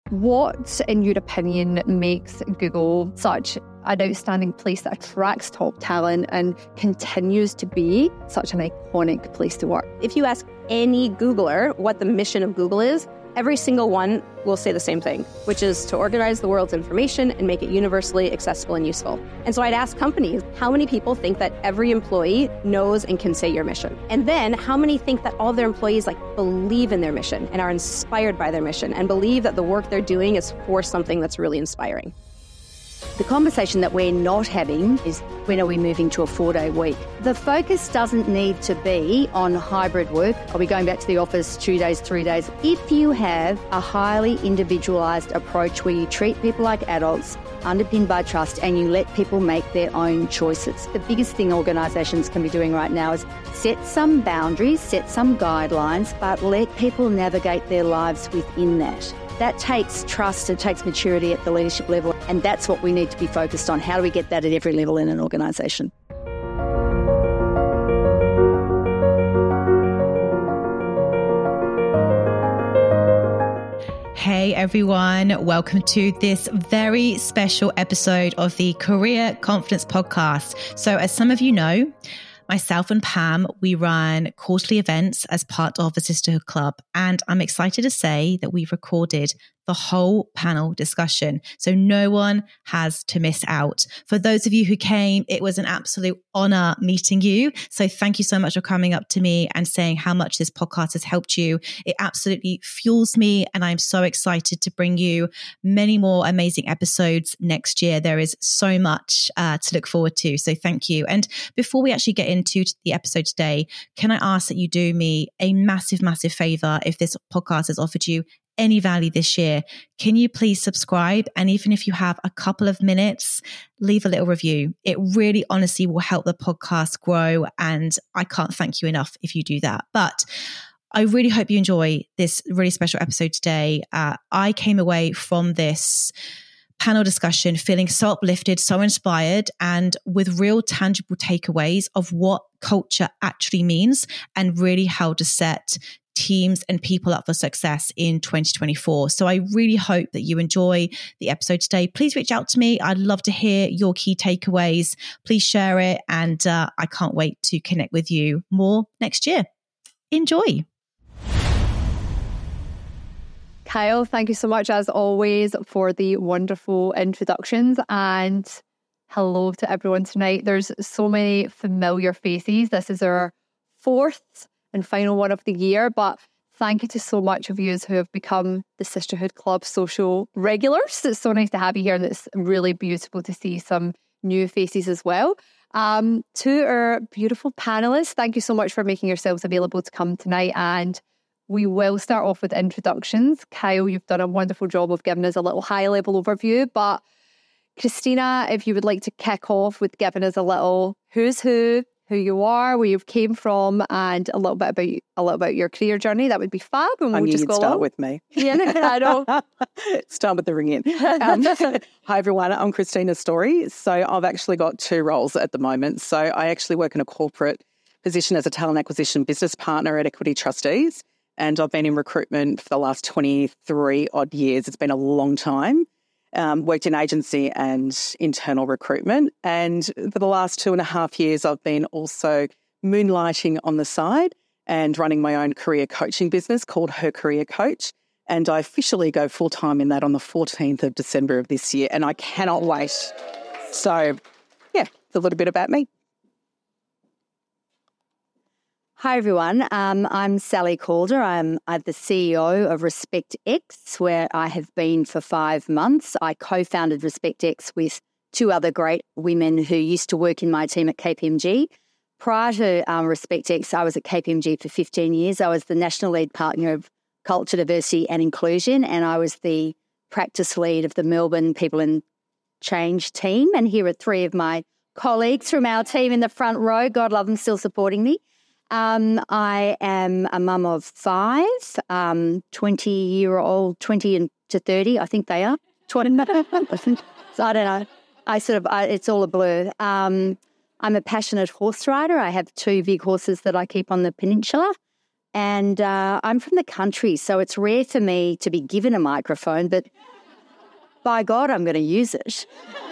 What, in your opinion, makes Google such an outstanding place that attracts top talent and continues to be such an iconic place to work? If you ask any Googler what the mission of Google is, every single one will say the same thing, which is to organize the world's information and make it universally accessible and useful. And so I'd ask companies, how many people think that every employee knows and can say your mission? And then how many think that all their employees believe in their mission and are inspired by their mission and believe that the work they're doing is for something that's really inspiring? The conversation that we're not having is, when are we moving to a 4-day week? The focus doesn't need to be on hybrid work. Are we going back to the office 2 days, 3 days? If you have a highly individualised approach where you treat people like adults, underpinned by trust, and you let people make their own choices. The biggest thing organisations can be doing right now is set some boundaries, set some guidelines, but let people navigate their lives within that. That takes trust, it takes maturity at the leadership level, and that's what we need to be focused on. How do we get that at every level in an organisation? Hey everyone, welcome to this very special episode of the Career Confidence Podcast. So as some of you know, myself and Pam, we run quarterly events as part of the Sisterhood Club, and I'm excited to say that we've recorded the whole panel discussion, so no one has to miss out. For those of you who came, it was an absolute honor meeting you. So thank you so much for coming up to me and saying how much this podcast has helped you. It absolutely fuels me, and I'm so excited to bring you many more amazing episodes next year. There is so much to look forward to. So thank you. And before we actually get into the episode today, can I ask that you do me a massive, massive favor? If this podcast has offered you any value this year, can you please subscribe? And even if you have a couple of minutes, leave a little review. It really honestly will help the podcast grow. And I can't thank you enough if you do that. But I really hope you enjoy this really special episode today. I came away from this panel discussion feeling so uplifted, so inspired, and with real tangible takeaways of what culture actually means and really how to set teams and people up for success in 2024. So I really hope that you enjoy the episode today. Please reach out to me. I'd love to hear your key takeaways. Please share it. And I can't wait to connect with you more next year. Enjoy. Kyle, thank you so much as always for the wonderful introductions, and hello to everyone tonight. There's so many familiar faces. This is our fourth and final one of the year, but thank you to so much of you who have become the Sisterhood Club social regulars. It's so nice to have you here, and it's really beautiful to see some new faces as well. To our beautiful panelists, thank you so much for making yourselves available to come tonight, and we will start off with introductions. Kyle, you've done a wonderful job of giving us a little high-level overview, but Christina, if you would like to kick off with giving us a little who's who you are, where you've came from, and a little bit about your career journey, that would be fab. And we'll just go start along with me. Yeah, I know. Start with the ring in. Hi everyone, I'm Christina Story. So I've actually got two roles at the moment. So I actually work in a corporate position as a talent acquisition business partner at Equity Trustees, and I've been in recruitment for the last 23 odd years. It's been a long time. Worked in agency and internal recruitment. And for the last 2.5 years, I've been also moonlighting on the side and running my own career coaching business called Her Career Coach. And I officially go full-time in that on the 14th of December of this year. And I cannot wait. So, yeah, it's a little bit about me. Hi everyone, I'm Sally Calder. I'm the CEO of RespectX, where I have been for 5 months. I co-founded RespectX with two other great women who used to work in my team at KPMG. Prior to RespectX, I was at KPMG for 15 years. I was the National Lead Partner of Culture, Diversity and Inclusion, and I was the practice lead of the Melbourne People and Change team. And here are three of my colleagues from our team in the front row. God love them, still supporting me. I am a mum of 5, 20-year-old, 20 to 30, I think they are. 20. So I don't know. It's all a blur. I'm a passionate horse rider. I have 2 big horses that I keep on the peninsula, And I'm from the country, so it's rare for me to be given a microphone, but by God, I'm going to use it.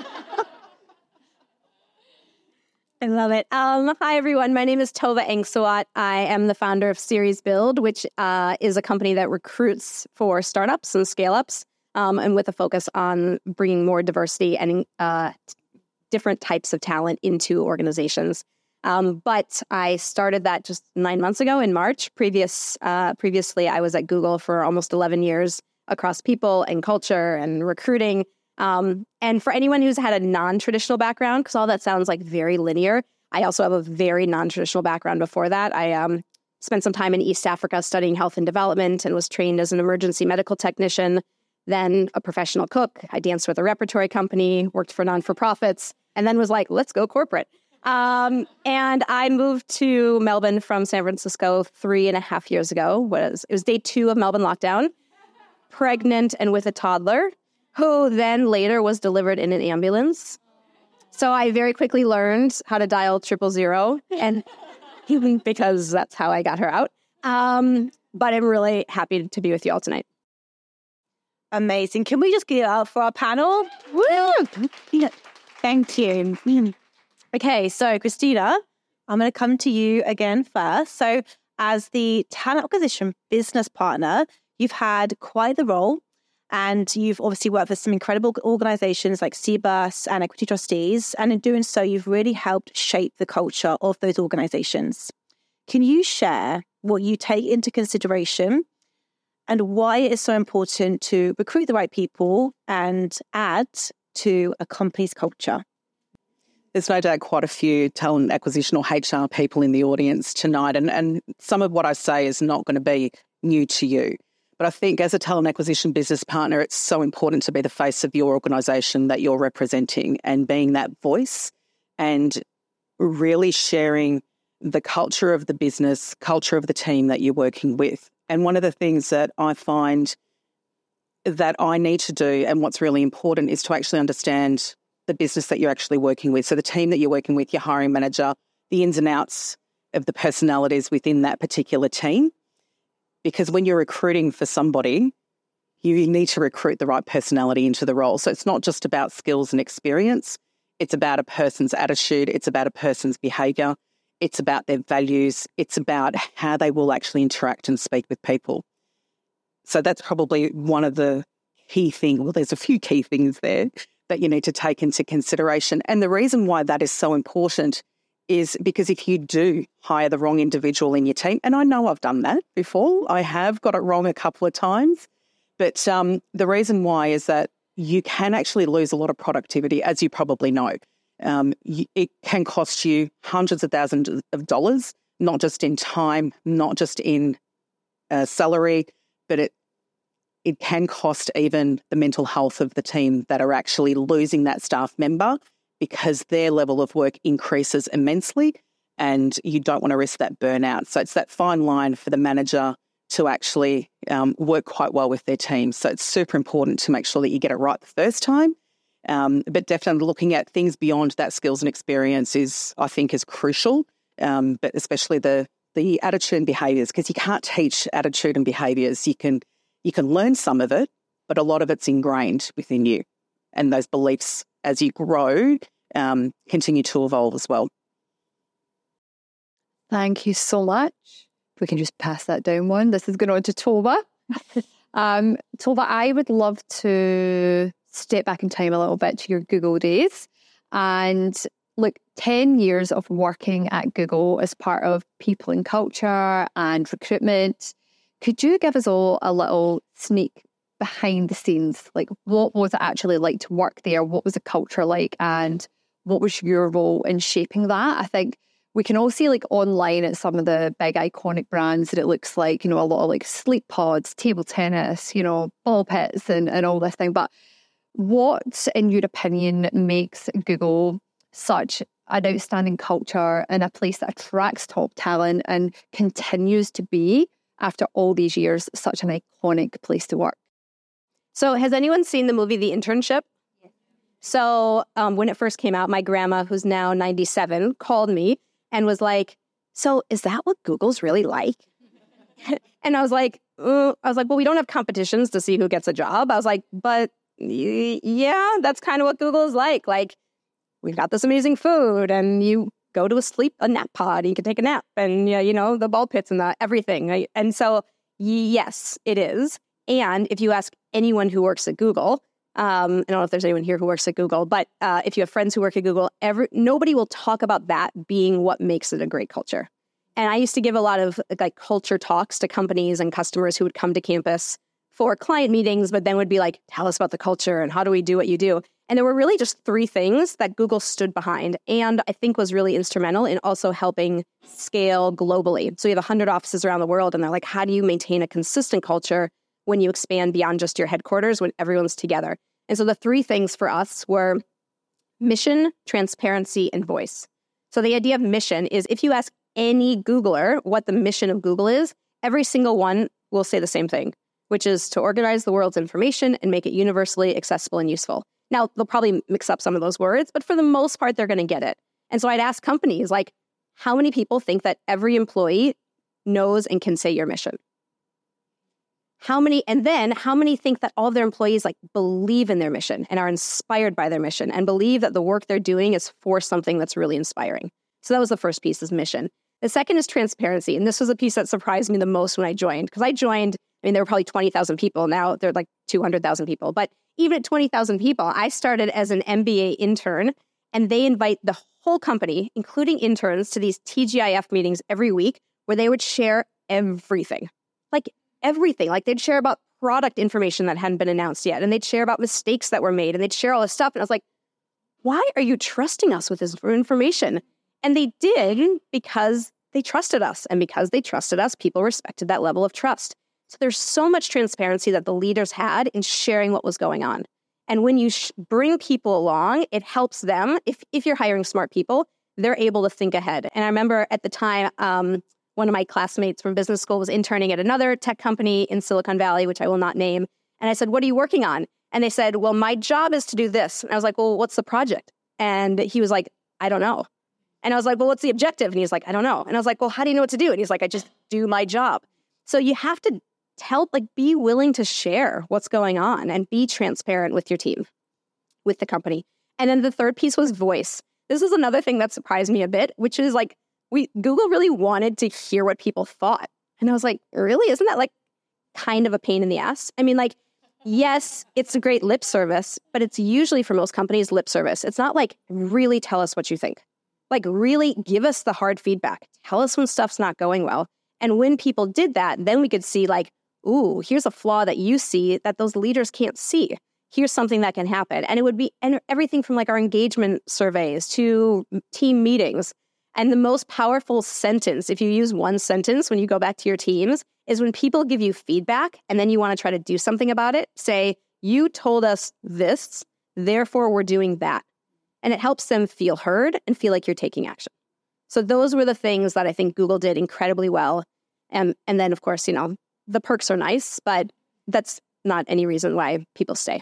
I love it. Hi, everyone. My name is Tova Angsawat. I am the founder of Series Build, which is a company that recruits for startups and scale-ups, and with a focus on bringing more diversity and different types of talent into organizations. But I started that just 9 months ago in March. Previously, I was at Google for almost 11 years across people and culture and recruiting. And for anyone who's had a non-traditional background, because all that sounds like very linear, I also have a very non-traditional background before that. I spent some time in East Africa studying health and development and was trained as an emergency medical technician, then a professional cook. I danced with a repertory company, worked for non-for-profits, and then was like, let's go corporate. And I moved to Melbourne from San Francisco 3.5 years ago. It was day 2 of Melbourne lockdown, pregnant and with a toddler, who then later was delivered in an ambulance. So I very quickly learned how to dial 000, and because that's how I got her out. But I'm really happy to be with you all tonight. Amazing. Can we just give it up for our panel? Woo! Thank you. Okay, so Christina, I'm going to come to you again first. So as the talent acquisition business partner, you've had quite the role, and you've obviously worked with some incredible organizations like CBUS and Equity Trustees. And in doing so, you've really helped shape the culture of those organizations. Can you share what you take into consideration and why it is so important to recruit the right people and add to a company's culture? There's no doubt quite a few talent acquisition or HR people in the audience tonight, and some of what I say is not going to be new to you. But I think as a talent acquisition business partner, it's so important to be the face of your organisation that you're representing and being that voice and really sharing the culture of the business, culture of the team that you're working with. And one of the things that I find that I need to do, and what's really important, is to actually understand the business that you're actually working with. So the team that you're working with, your hiring manager, the ins and outs of the personalities within that particular team. Because when you're recruiting for somebody, you need to recruit the right personality into the role. So it's not just about skills and experience. It's about a person's attitude. It's about a person's behaviour. It's about their values. It's about how they will actually interact and speak with people. So that's probably one of the key things. Well, there's a few key things there that you need to take into consideration. And the reason why that is so important is because if you do hire the wrong individual in your team, and I know I've done that before, I have got it wrong a couple of times, but the reason why is that you can actually lose a lot of productivity, as you probably know. It can cost you hundreds of thousands of dollars, not just in time, not just in salary, but it can cost even the mental health of the team that are actually losing that staff member because their level of work increases immensely and you don't want to risk that burnout. So it's that fine line for the manager to actually work quite well with their team. So it's super important to make sure that you get it right the first time. But definitely looking at things beyond that skills and experience I think is crucial, but especially the attitude and behaviours, because you can't teach attitude and behaviours. You can learn some of it, but a lot of it's ingrained within you. And those beliefs, as you grow, continue to evolve as well. Thank you so much. If we can just pass that down one. This is going on to Tova. Tova, I would love to step back in time a little bit to your Google days. And look, 10 years of working at Google as part of people and culture and recruitment. Could you give us all a little sneak behind the scenes? Like, what was it actually like to work there? What was the culture like? And what was your role in shaping that? I think we can all see like online at some of the big iconic brands that it looks like, a lot of like sleep pods, table tennis, ball pits and all this thing. But what, in your opinion, makes Google such an outstanding culture and a place that attracts top talent and continues to be, after all these years, such an iconic place to work? So has anyone seen the movie The Internship? Yes. So when it first came out, my grandma, who's now 97, called me and was like, so is that what Google's really like? And I was like, well, we don't have competitions to see who gets a job. I was like, but yeah, that's kind of what Google is like. Like, we've got this amazing food, and you go to a nap pod, and you can take a nap, and the ball pits and everything. Right? And so, yes, it is. And if you ask anyone who works at Google, I don't know if there's anyone here who works at Google, but if you have friends who work at Google, nobody will talk about that being what makes it a great culture. And I used to give a lot of culture talks to companies and customers who would come to campus for client meetings, but then would be like, tell us about the culture and how do we do what you do? And there were really just 3 things that Google stood behind and I think was really instrumental in also helping scale globally. So you have 100 offices around the world, and they're like, how do you maintain a consistent culture when you expand beyond just your headquarters, when everyone's together? And so the 3 things for us were mission, transparency, and voice. So the idea of mission is if you ask any Googler what the mission of Google is, every single one will say the same thing, which is to organize the world's information and make it universally accessible and useful. Now, they'll probably mix up some of those words, but for the most part, they're going to get it. And so I'd ask companies, like, how many people think that every employee knows and can say your mission? How many think that all of their employees believe in their mission and are inspired by their mission and believe that the work they're doing is for something that's really inspiring? So that was the first piece, is mission. The second is transparency. And this was a piece that surprised me the most when I joined, because there were probably 20,000 people. Now they're 200,000 people. But even at 20,000 people, I started as an MBA intern, and they invite the whole company, including interns, to these TGIF meetings every week where they would share everything. Everything. They'd share about product information that hadn't been announced yet, and they'd share about mistakes that were made, and they'd share all this stuff. And I was like, why are you trusting us with this information? And they did because they trusted us. And because they trusted us, people respected that level of trust. So there's so much transparency that the leaders had in sharing what was going on. And when you bring people along, it helps them. If you're hiring smart people, they're able to think ahead. And I remember at the time, one of my classmates from business school was interning at another tech company in Silicon Valley, which I will not name. And I said, what are you working on? And they said, well, my job is to do this. And I was like, well, what's the project? And he was like, I don't know. And I was like, well, what's the objective? And he's like, I don't know. And I was like, well, how do you know what to do? And he's like, I just do my job. So you have to be willing to share what's going on and be transparent with your team, with the company. And then the third piece was voice. This is another thing that surprised me a bit, which is Google really wanted to hear what people thought. And I was like, really? Isn't that kind of a pain in the ass? Yes, it's a great lip service, but it's usually for most companies lip service. It's not really tell us what you think. Really give us the hard feedback. Tell us when stuff's not going well. And when people did that, then we could see ooh, here's a flaw that you see that those leaders can't see. Here's something that can happen. And it would be everything from our engagement surveys to team meetings. And the most powerful sentence, if you use one sentence when you go back to your teams, is when people give you feedback and then you want to try to do something about it, say, you told us this, therefore we're doing that. And it helps them feel heard and feel like you're taking action. So those were the things that I think Google did incredibly well. And then, of course, the perks are nice, but that's not any reason why people stay.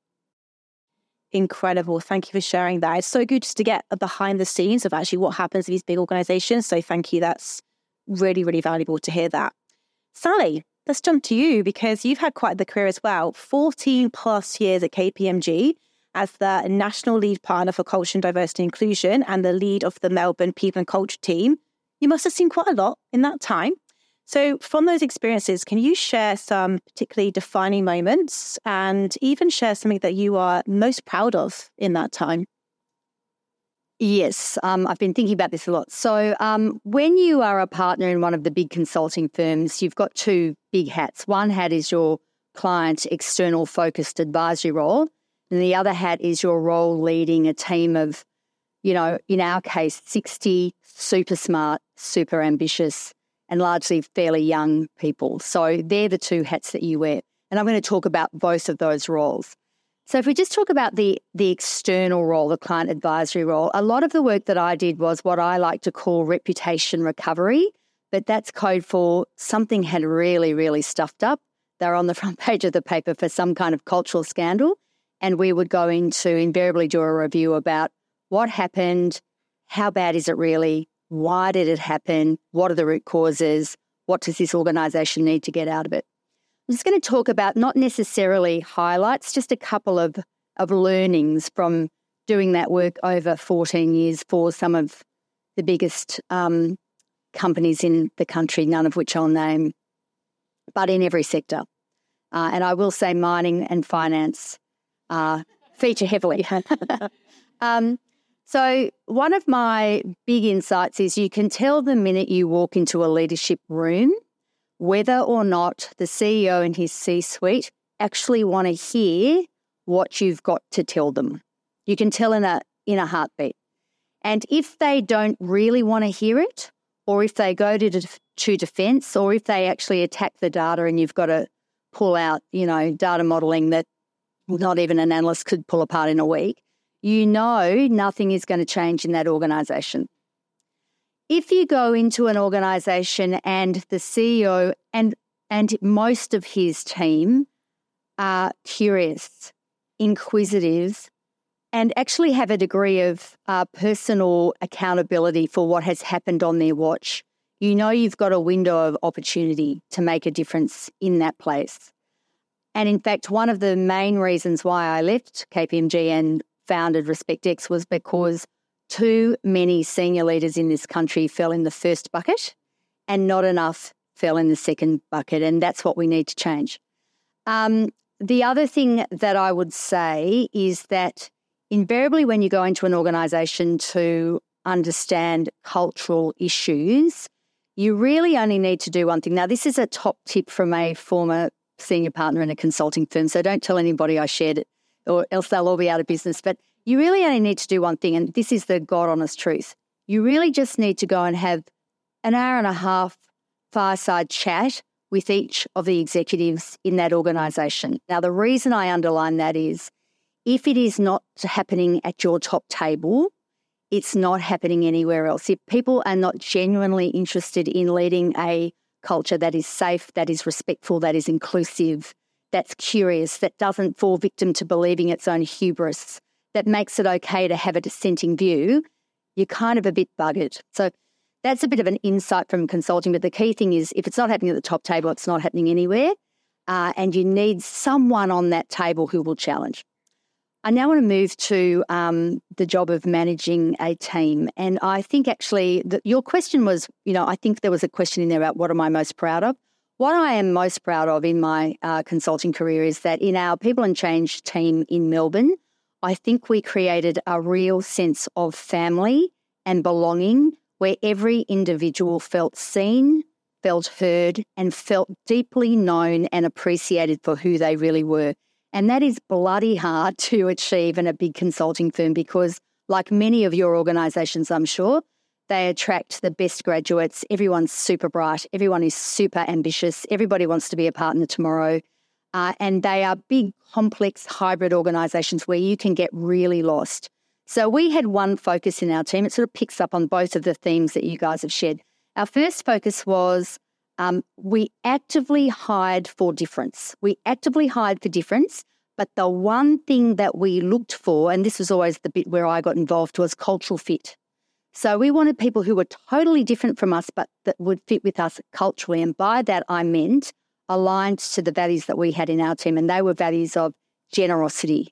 Incredible. Thank you for sharing that. It's so good just to get a behind the scenes of actually what happens in these big organizations. So thank you. That's really, really valuable to hear that. Sally, let's jump to you because you've had quite the career as well. 14 plus years at KPMG as the National Lead Partner for Culture and Diversity and Inclusion and the lead of the Melbourne People and Culture team. You must have seen quite a lot in that time. So from those experiences, can you share some particularly defining moments and even share something that you are most proud of in that time? Yes, I've been thinking about this a lot. So when you are a partner in one of the big consulting firms, you've got 2 big hats. One hat is your client external focused advisory role, and the other hat is your role leading a team of, in our case, 60 super smart, super ambitious, and largely fairly young people. So they're the 2 hats that you wear. And I'm going to talk about both of those roles. So if we just talk about the external role, the client advisory role, a lot of the work that I did was what I like to call reputation recovery, but that's code for something had really, really stuffed up. They're on the front page of the paper for some kind of cultural scandal. And we would go into invariably do a review about what happened, how bad is it really, why did it happen, what are the root causes, what does this organisation need to get out of it? I'm just going to talk about not necessarily highlights, just a couple of learnings from doing that work over 14 years for some of the biggest companies in the country, none of which I'll name, but in every sector. And I will say mining and finance feature heavily. So one of my big insights is you can tell the minute you walk into a leadership room whether or not the CEO and his C-suite actually want to hear what you've got to tell them. You can tell in a heartbeat. And if they don't really want to hear it, or if they go to defense, or if they actually attack the data and you've got to pull out, data modelling that not even an analyst could pull apart in a week, nothing is going to change in that organisation. If you go into an organisation and the CEO and most of his team are curious, inquisitive, and actually have a degree of personal accountability for what has happened on their watch, you've got a window of opportunity to make a difference in that place. And in fact, one of the main reasons why I left KPMG and founded RespectX was because too many senior leaders in this country fell in the first bucket and not enough fell in the second bucket, and that's what we need to change. The other thing that I would say is that invariably when you go into an organisation to understand cultural issues, you really only need to do one thing. Now, this is a top tip from a former senior partner in a consulting firm, so don't tell anybody I shared it or else they'll all be out of business. But you really only need to do one thing, and this is the God-honest truth. You really just need to go and have an hour and a half fireside chat with each of the executives in that organisation. Now, the reason I underline that is if it is not happening at your top table, it's not happening anywhere else. If people are not genuinely interested in leading a culture that is safe, that is respectful, that is inclusive, that's curious, that doesn't fall victim to believing its own hubris, that makes it okay to have a dissenting view, you're kind of a bit buggered. So that's a bit of an insight from consulting. But the key thing is if it's not happening at the top table, it's not happening anywhere. And you need someone on that table who will challenge. I now want to move to the job of managing a team. And I think actually your question was, I think there was a question in there about what am I most proud of? What I am most proud of in my consulting career is that in our People and Change team in Melbourne, I think we created a real sense of family and belonging where every individual felt seen, felt heard, and felt deeply known and appreciated for who they really were. And that is bloody hard to achieve in a big consulting firm because, like many of your organisations, I'm sure, they attract the best graduates. Everyone's super bright. Everyone is super ambitious. Everybody wants to be a partner tomorrow. And they are big, complex, hybrid organisations where you can get really lost. So we had one focus in our team. It sort of picks up on both of the themes that you guys have shared. Our first focus was we actively hired for difference. We actively hired for difference, but the one thing that we looked for, and this was always the bit where I got involved, was cultural fit. So we wanted people who were totally different from us, but that would fit with us culturally. And by that, I meant aligned to the values that we had in our team. And they were values of generosity,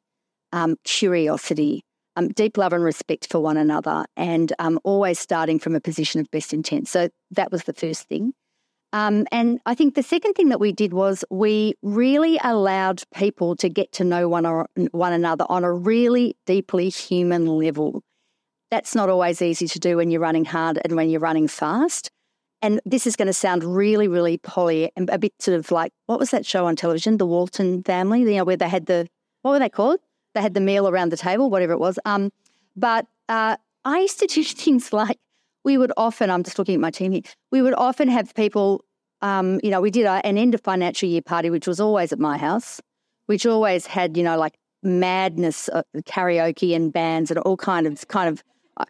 curiosity, deep love and respect for one another, and always starting from a position of best intent. So that was the first thing. And I think the second thing that we did was we really allowed people to get to know one another on a really deeply human level. That's not always easy to do when you're running hard and when you're running fast. And this is going to sound really, really poly and a bit sort of like, what was that show on television, The Walton Family, where they had what were they called? They had the meal around the table, whatever it was. But I used to do things like we would often, I'm just looking at my team here, we would often have people, we did an end of financial year party, which was always at my house, which always had, like madness, karaoke and bands and all kind of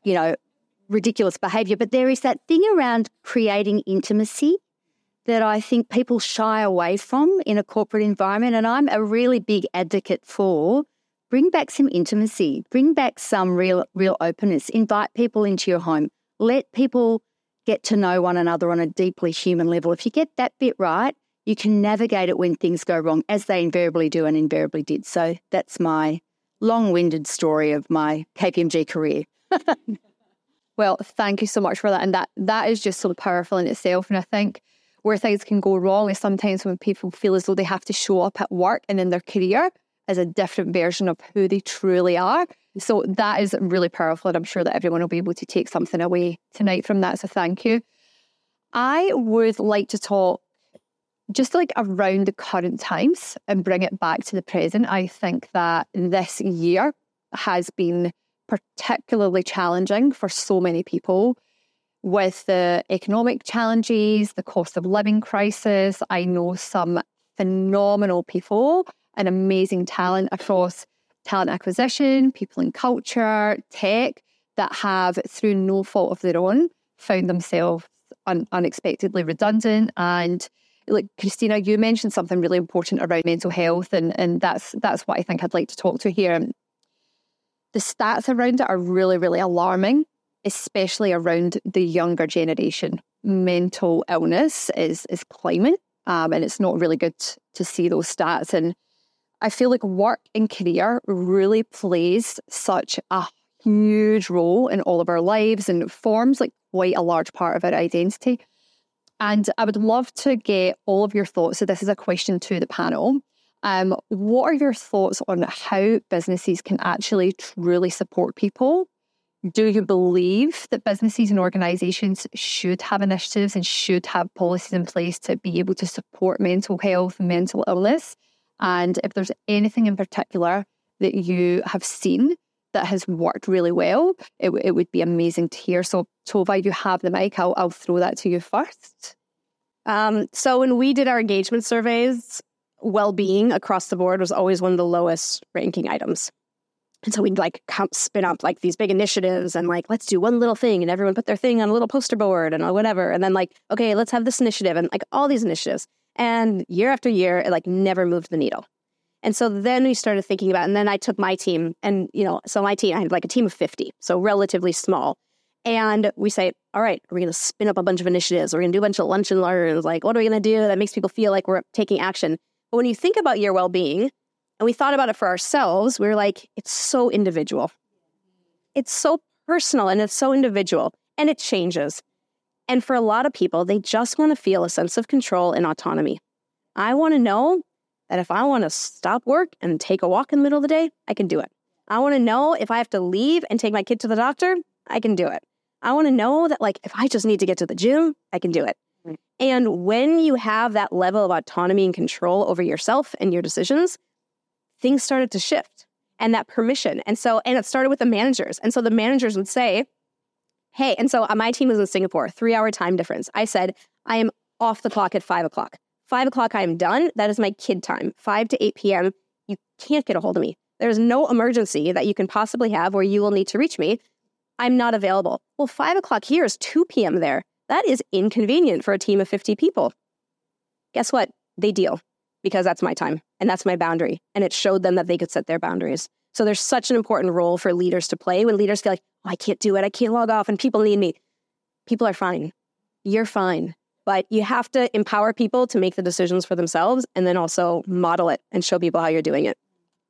ridiculous behaviour. But there is that thing around creating intimacy that I think people shy away from in a corporate environment. And I'm a really big advocate for bring back some intimacy, bring back some real openness, invite people into your home, let people get to know one another on a deeply human level. If you get that bit right, you can navigate it when things go wrong, as they invariably do and invariably did. So that's my long-winded story of my KPMG career. Well, thank you so much for that. And that is just so powerful in itself. And I think where things can go wrong is sometimes when people feel as though they have to show up at work and in their career as a different version of who they truly are. So that is really powerful. And I'm sure that everyone will be able to take something away tonight from that. So thank you. I would like to talk just like around the current times and bring it back to the present. I think that this year has been particularly challenging for so many people with the economic challenges, the cost of living crisis. I know some phenomenal people and amazing talent across talent acquisition, people in culture, tech, that have, through no fault of their own, found themselves unexpectedly redundant. And like Christina, you mentioned something really important around mental health, and that's what I think I'd like to talk to here. The stats around it are really, really alarming, especially around the younger generation. Mental illness is climbing, and it's not really good to see those stats. And I feel like work and career really plays such a huge role in all of our lives and forms like quite a large part of our identity. And I would love to get all of your thoughts. So this is a question to the panel. What are your thoughts on how businesses can actually truly support people? Do you believe that businesses and organisations should have initiatives and should have policies in place to be able to support mental health and mental illness? And if there's anything in particular that you have seen that has worked really well, it would be amazing to hear. So Tova, you have the mic. I'll throw that to you first. So when we did our engagement surveys, well-being across the board was always one of the lowest ranking items. And so we'd like spin up like these big initiatives and like, let's do one little thing, and everyone put their thing on a little poster board and whatever. And then like, okay, let's have this initiative and like all these initiatives. And year after year, it like never moved the needle. And so then we started thinking about, and then I took my team and, so my team, I had like a team of 50, so relatively small. And we say, all right, we're going to spin up a bunch of initiatives. We're going to do a bunch of lunch and learns. Like, what are we going to do that makes people feel like we're taking action? But when you think about your well-being, and we thought about it for ourselves, we were like, it's so individual. It's so personal and it's so individual, and it changes. And for a lot of people, they just want to feel a sense of control and autonomy. I want to know that if I want to stop work and take a walk in the middle of the day, I can do it. I want to know if I have to leave and take my kid to the doctor, I can do it. I want to know that like if I just need to get to the gym, I can do it. And when you have that level of autonomy and control over yourself and your decisions, things started to shift, and that permission. And it started with the managers. And so the managers would say, hey, and so my team was in Singapore, 3-hour time difference. I said, I am off the clock at 5 o'clock. 5 o'clock, I am done. That is my kid time. 5 to 8 p.m., you can't get a hold of me. There's no emergency that you can possibly have where you will need to reach me. I'm not available. Well, 5 o'clock here is 2 p.m. there. That is inconvenient for a team of 50 people. Guess what? They deal, because that's my time and that's my boundary. And it showed them that they could set their boundaries. So there's such an important role for leaders to play when leaders feel like, oh, I can't do it. I can't log off and people need me. People are fine. You're fine. But you have to empower people to make the decisions for themselves, and then also model it and show people how you're doing it.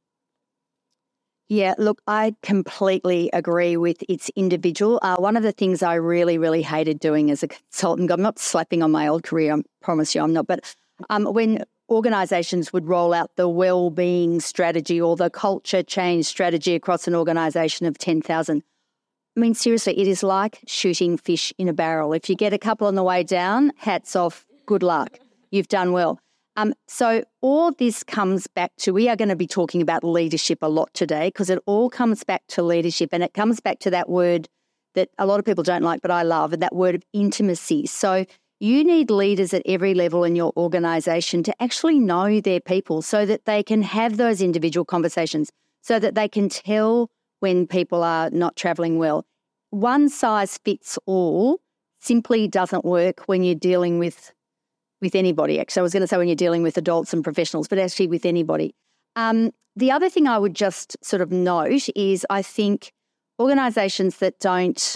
Yeah, look, I completely agree with it's individual. One of the things I really, really hated doing as a consultant, I'm not slapping on my old career, I promise you I'm not, but when organisations would roll out the well-being strategy or the culture change strategy across an organisation of 10,000, I mean, seriously, it is like shooting fish in a barrel. If you get a couple on the way down, hats off, good luck. You've done well. So all this comes back to, we are going to be talking about leadership a lot today, because it all comes back to leadership, and it comes back to that word that a lot of people don't like, but I love, and that word of intimacy. So you need leaders at every level in your organisation to actually know their people so that they can have those individual conversations, so that they can tell when people are not travelling well. One size fits all simply doesn't work when you're dealing with anybody. Actually, I was going to say when you're dealing with adults and professionals, but actually with anybody. The other thing I would just sort of note is I think organisations that don't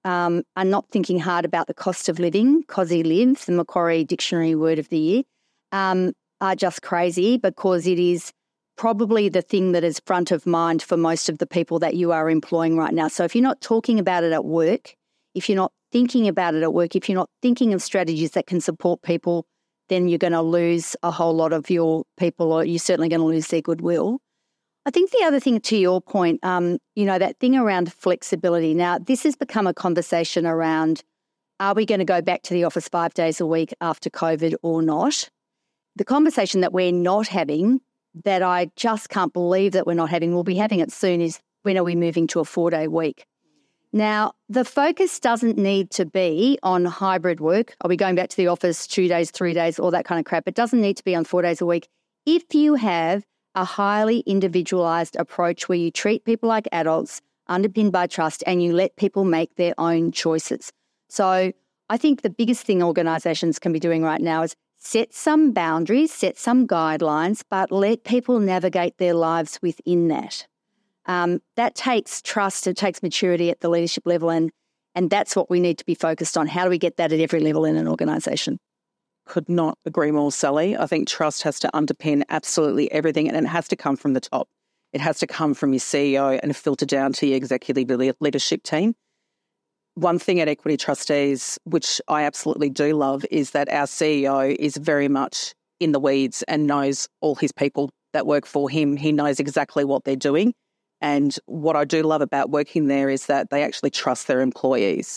are not thinking hard about the cost of living, cosy live, the Macquarie Dictionary word of the year, are just crazy, because it is probably the thing that is front of mind for most of the people that you are employing right now. So if you're not talking about it at work, if you're not thinking about it at work, if you're not thinking of strategies that can support people, then you're going to lose a whole lot of your people, or you're certainly going to lose their goodwill. I think the other thing, to your point, that thing around flexibility. Now, this has become a conversation around, are we going to go back to the office 5 days a week after COVID or not? The conversation that we're not having, that I just can't believe that we're not having, we'll be having it soon, is when are we moving to a 4-day week? Now, the focus doesn't need to be on hybrid work. Are we going back to the office 2 days, 3 days, all that kind of crap? It doesn't need to be on 4 days a week. If you have a highly individualised approach where you treat people like adults, underpinned by trust, and you let people make their own choices. So I think the biggest thing organisations can be doing right now is set some boundaries, set some guidelines, but let people navigate their lives within that. That takes trust, it takes maturity at the leadership level, and that's what we need to be focused on. How do we get that at every level in an organisation? Could not agree more, Sally. I think trust has to underpin absolutely everything, and it has to come from the top. It has to come from your CEO and filter down to your executive leadership team. One thing at Equity Trustees, which I absolutely do love, is that our CEO is very much in the weeds and knows all his people that work for him. He knows exactly what they're doing. And what I do love about working there is that they actually trust their employees.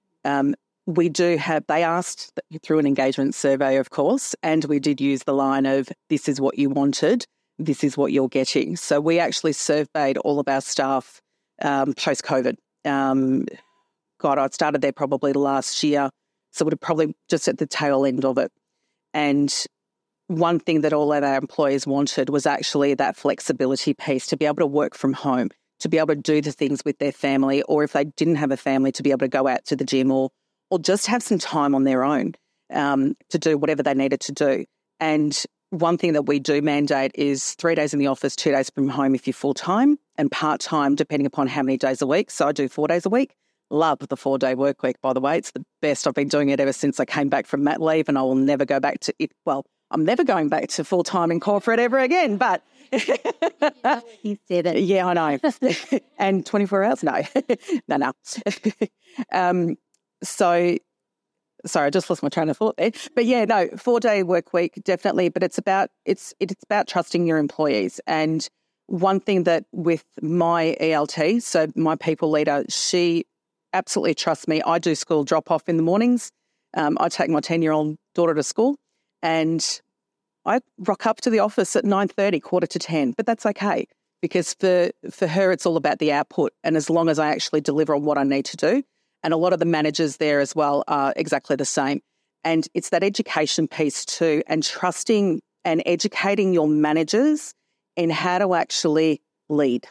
They asked through an engagement survey, of course, and we did use the line of, this is what you wanted, this is what you're getting. So we actually surveyed all of our staff post-COVID. I'd started there probably last year, so we're probably just at the tail end of it. And one thing that all of our employees wanted was actually that flexibility piece, to be able to work from home, to be able to do the things with their family, or if they didn't have a family, to be able to go out to the gym or just have some time on their own to do whatever they needed to do. And one thing that we do mandate is 3 days in the office, 2 days from home if you're full-time, and part-time depending upon how many days a week. So I do 4 days a week. Love the 4-day work week, by the way. It's the best. I've been doing it ever since I came back from mat leave, and I will never go back to it. Well, I'm never going back to full-time in corporate ever again, but... He said it. Yeah, I know. And 24 hours? No. No. So, sorry, I just lost my train of thought there. But yeah, no, 4-day work week, definitely. But it's about trusting your employees. And one thing that with my ELT, so my people leader, she absolutely trusts me. I do school drop-off in the mornings. I take my 10-year-old daughter to school, and I rock up to the office at 9:30, 9:45, but that's okay, because for her it's all about the output, and as long as I actually deliver on what I need to do. And a lot of the managers there as well are exactly the same. And it's that education piece too, and trusting and educating your managers in how to actually lead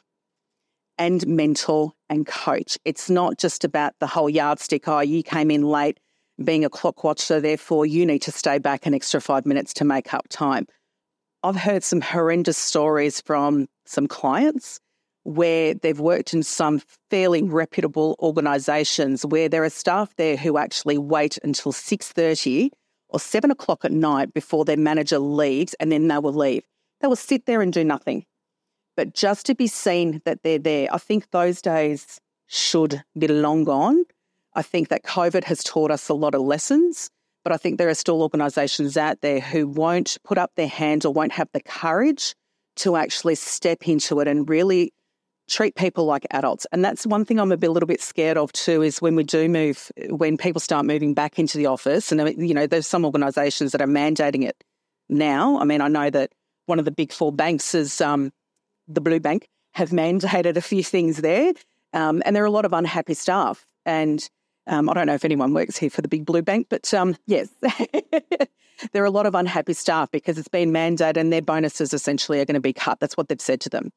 and mentor and coach. It's not just about the whole yardstick, you came in late, being a clock watcher, therefore you need to stay back an extra 5 minutes to make up time. I've heard some horrendous stories from some clients where they've worked in some fairly reputable organisations where there are staff there who actually wait until 6:30 or 7 o'clock at night before their manager leaves, and then they will leave. They will sit there and do nothing. But just to be seen that they're there, I think those days should be long gone. I think that COVID has taught us a lot of lessons, but I think there are still organisations out there who won't put up their hand or won't have the courage to actually step into it and really treat people like adults. And that's one thing I'm a little bit scared of too, is when when people start moving back into the office, and there's some organisations that are mandating it now. I mean, I know that one of the big four banks is the Blue Bank have mandated a few things there, and there are a lot of unhappy staff. And I don't know if anyone works here for the big Blue Bank, but yes, there are a lot of unhappy staff because it's been mandated and their bonuses essentially are going to be cut. That's what they've said to them.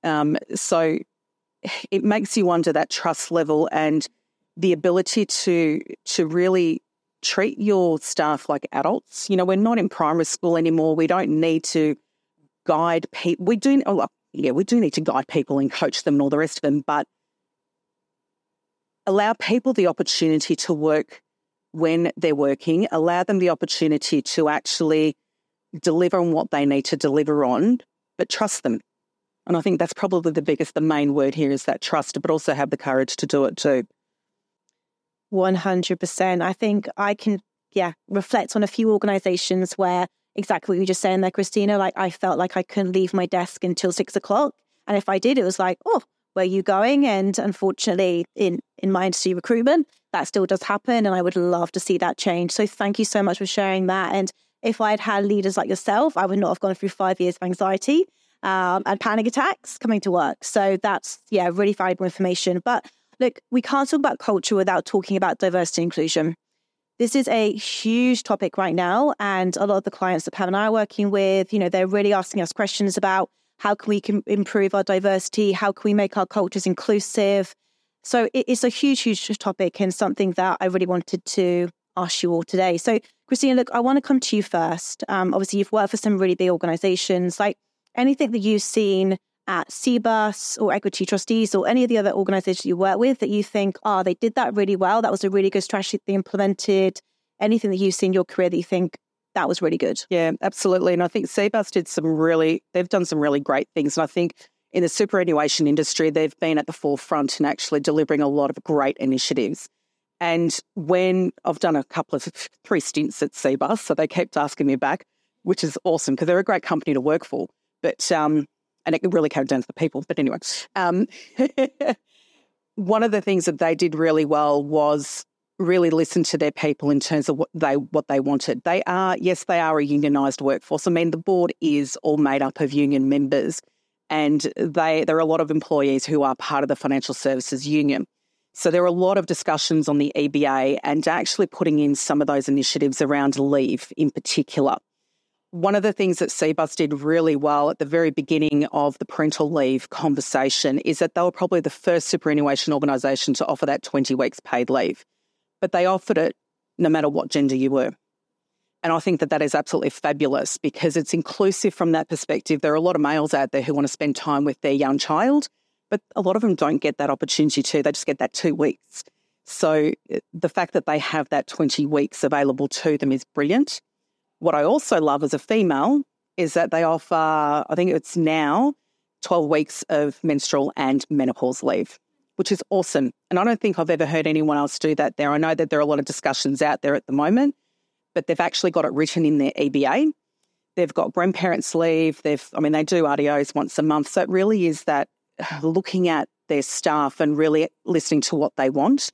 So it makes you wonder that trust level and the ability to really treat your staff like adults. We're not in primary school anymore. We don't need to guide people. We do need to guide people and coach them and all the rest of them, but allow people the opportunity to work when they're working, allow them the opportunity to actually deliver on what they need to deliver on, but trust them. And I think that's probably the main word here is that trust, but also have the courage to do it too. 100%. I think I can, reflect on a few organizations where exactly what you were just saying there, Christina, like I felt like I couldn't leave my desk until 6 o'clock. And if I did, it was like, oh, where are you going? And unfortunately, in my industry, recruitment, that still does happen. And I would love to see that change. So thank you so much for sharing that. And if I'd had leaders like yourself, I would not have gone through 5 years of anxiety and panic attacks coming to work. So that's, really valuable information. But look, we can't talk about culture without talking about diversity and inclusion. This is a huge topic right now. And a lot of the clients that Pam and I are working with, they're really asking us questions about how can we improve our diversity? How can we make our cultures inclusive? So it's a huge, huge topic and something that I really wanted to ask you all today. So Christina, look, I want to come to you first. Obviously, you've worked for some really big organizations. Like anything that you've seen at Cbus or Equity Trustees or any of the other organizations you work with that you think, they did that really well. That was a really good strategy they implemented. Anything that you've seen in your career that you think that was really good? Yeah, absolutely. And I think Cbus they've done some really great things. And I think in the superannuation industry, they've been at the forefront in actually delivering a lot of great initiatives. And when I've done 3 stints at Cbus, so they kept asking me back, which is awesome because they're a great company to work for. But and it really came down to the people. But anyway, one of the things that they did really well was really listen to their people in terms of what they wanted. They are a unionised workforce. I mean, the board is all made up of union members, and there are a lot of employees who are part of the financial services union. So there are a lot of discussions on the EBA and actually putting in some of those initiatives around leave in particular. One of the things that Cbus did really well at the very beginning of the parental leave conversation is that they were probably the first superannuation organisation to offer that 20 weeks paid leave. But they offered it no matter what gender you were. And I think that is absolutely fabulous because it's inclusive from that perspective. There are a lot of males out there who want to spend time with their young child, but a lot of them don't get that opportunity to. They just get that 2 weeks. So the fact that they have that 20 weeks available to them is brilliant. What I also love as a female is that they offer, I think it's now 12 weeks of menstrual and menopause leave, which is awesome. And I don't think I've ever heard anyone else do that there. I know that there are a lot of discussions out there at the moment, but they've actually got it written in their EBA. They've got grandparents' leave. They do RDOs once a month. So it really is that looking at their staff and really listening to what they want.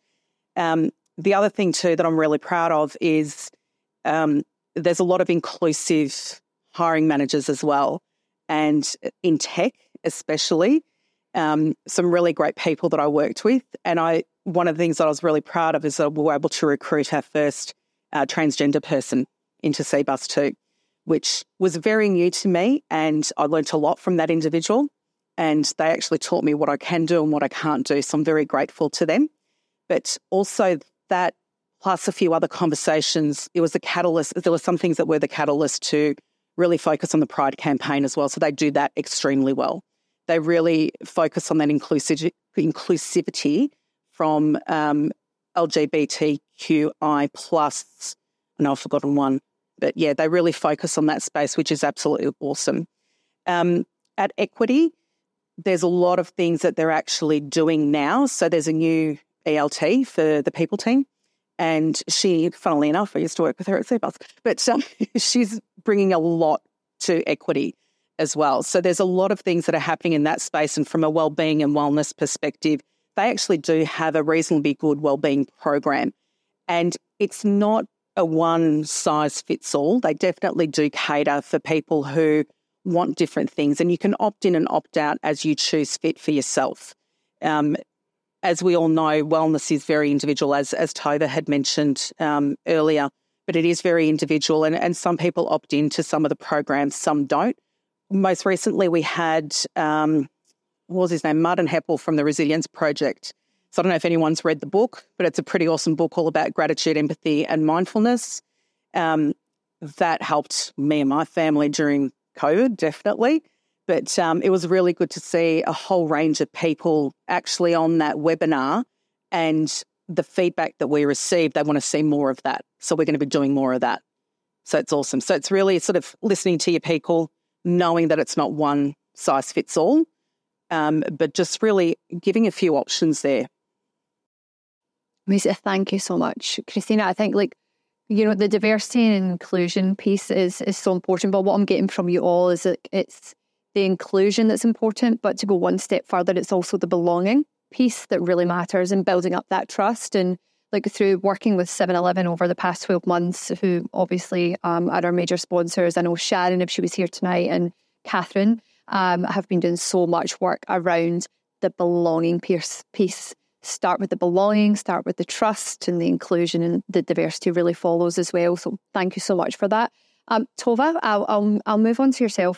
The other thing too that I'm really proud of is there's a lot of inclusive hiring managers as well. And in tech especially, some really great people that I worked with. And one of the things that I was really proud of is that we were able to recruit our first transgender person into Cbus too, which was very new to me. And I learnt a lot from that individual. And they actually taught me what I can do and what I can't do. So I'm very grateful to them. But also that, plus a few other conversations, it was the catalyst. There were some things that were the catalyst to really focus on the Pride campaign as well. So they do that extremely well. They really focus on that inclusivity from LGBTQI plus. I know I've forgotten one, but yeah, they really focus on that space, which is absolutely awesome. At Equity, there's a lot of things that they're actually doing now. So there's a new ELT for the people team. And she, funnily enough, I used to work with her at Cbus, but she's bringing a lot to Equity as well. So there's a lot of things that are happening in that space. And from a wellbeing and wellness perspective, they actually do have a reasonably good wellbeing program. And it's not a one-size-fits-all. They definitely do cater for people who want different things. And you can opt in and opt out as you choose fit for yourself. As we all know, wellness is very individual, as Tova had mentioned earlier, but it is very individual and some people opt into some of the programs, some don't. Most recently we had, what was his name, Martin Heppel from the Resilience Project. So I don't know if anyone's read the book, but it's a pretty awesome book all about gratitude, empathy and mindfulness. That helped me and my family during COVID, definitely. But it was really good to see a whole range of people actually on that webinar And the feedback that we receive, they want to see more of that. So we're going to be doing more of that. So it's awesome. So it's really sort of listening to your people, knowing that it's not one size fits all, but just really giving a few options there. Amazing. Thank you so much, Christina. I think the diversity and inclusion piece is so important, but what I'm getting from you all is that it's the inclusion that's important, but to go one step further, it's also the belonging piece that really matters and building up that trust. And through working with 7-Eleven over the past 12 months, who obviously are our major sponsors. I know Sharon, if she was here tonight, and Catherine have been doing so much work around the belonging piece. Start with the belonging, start with the trust, and the inclusion and the diversity really follows as well. So thank you so much for that. Tova, I'll move on to yourself.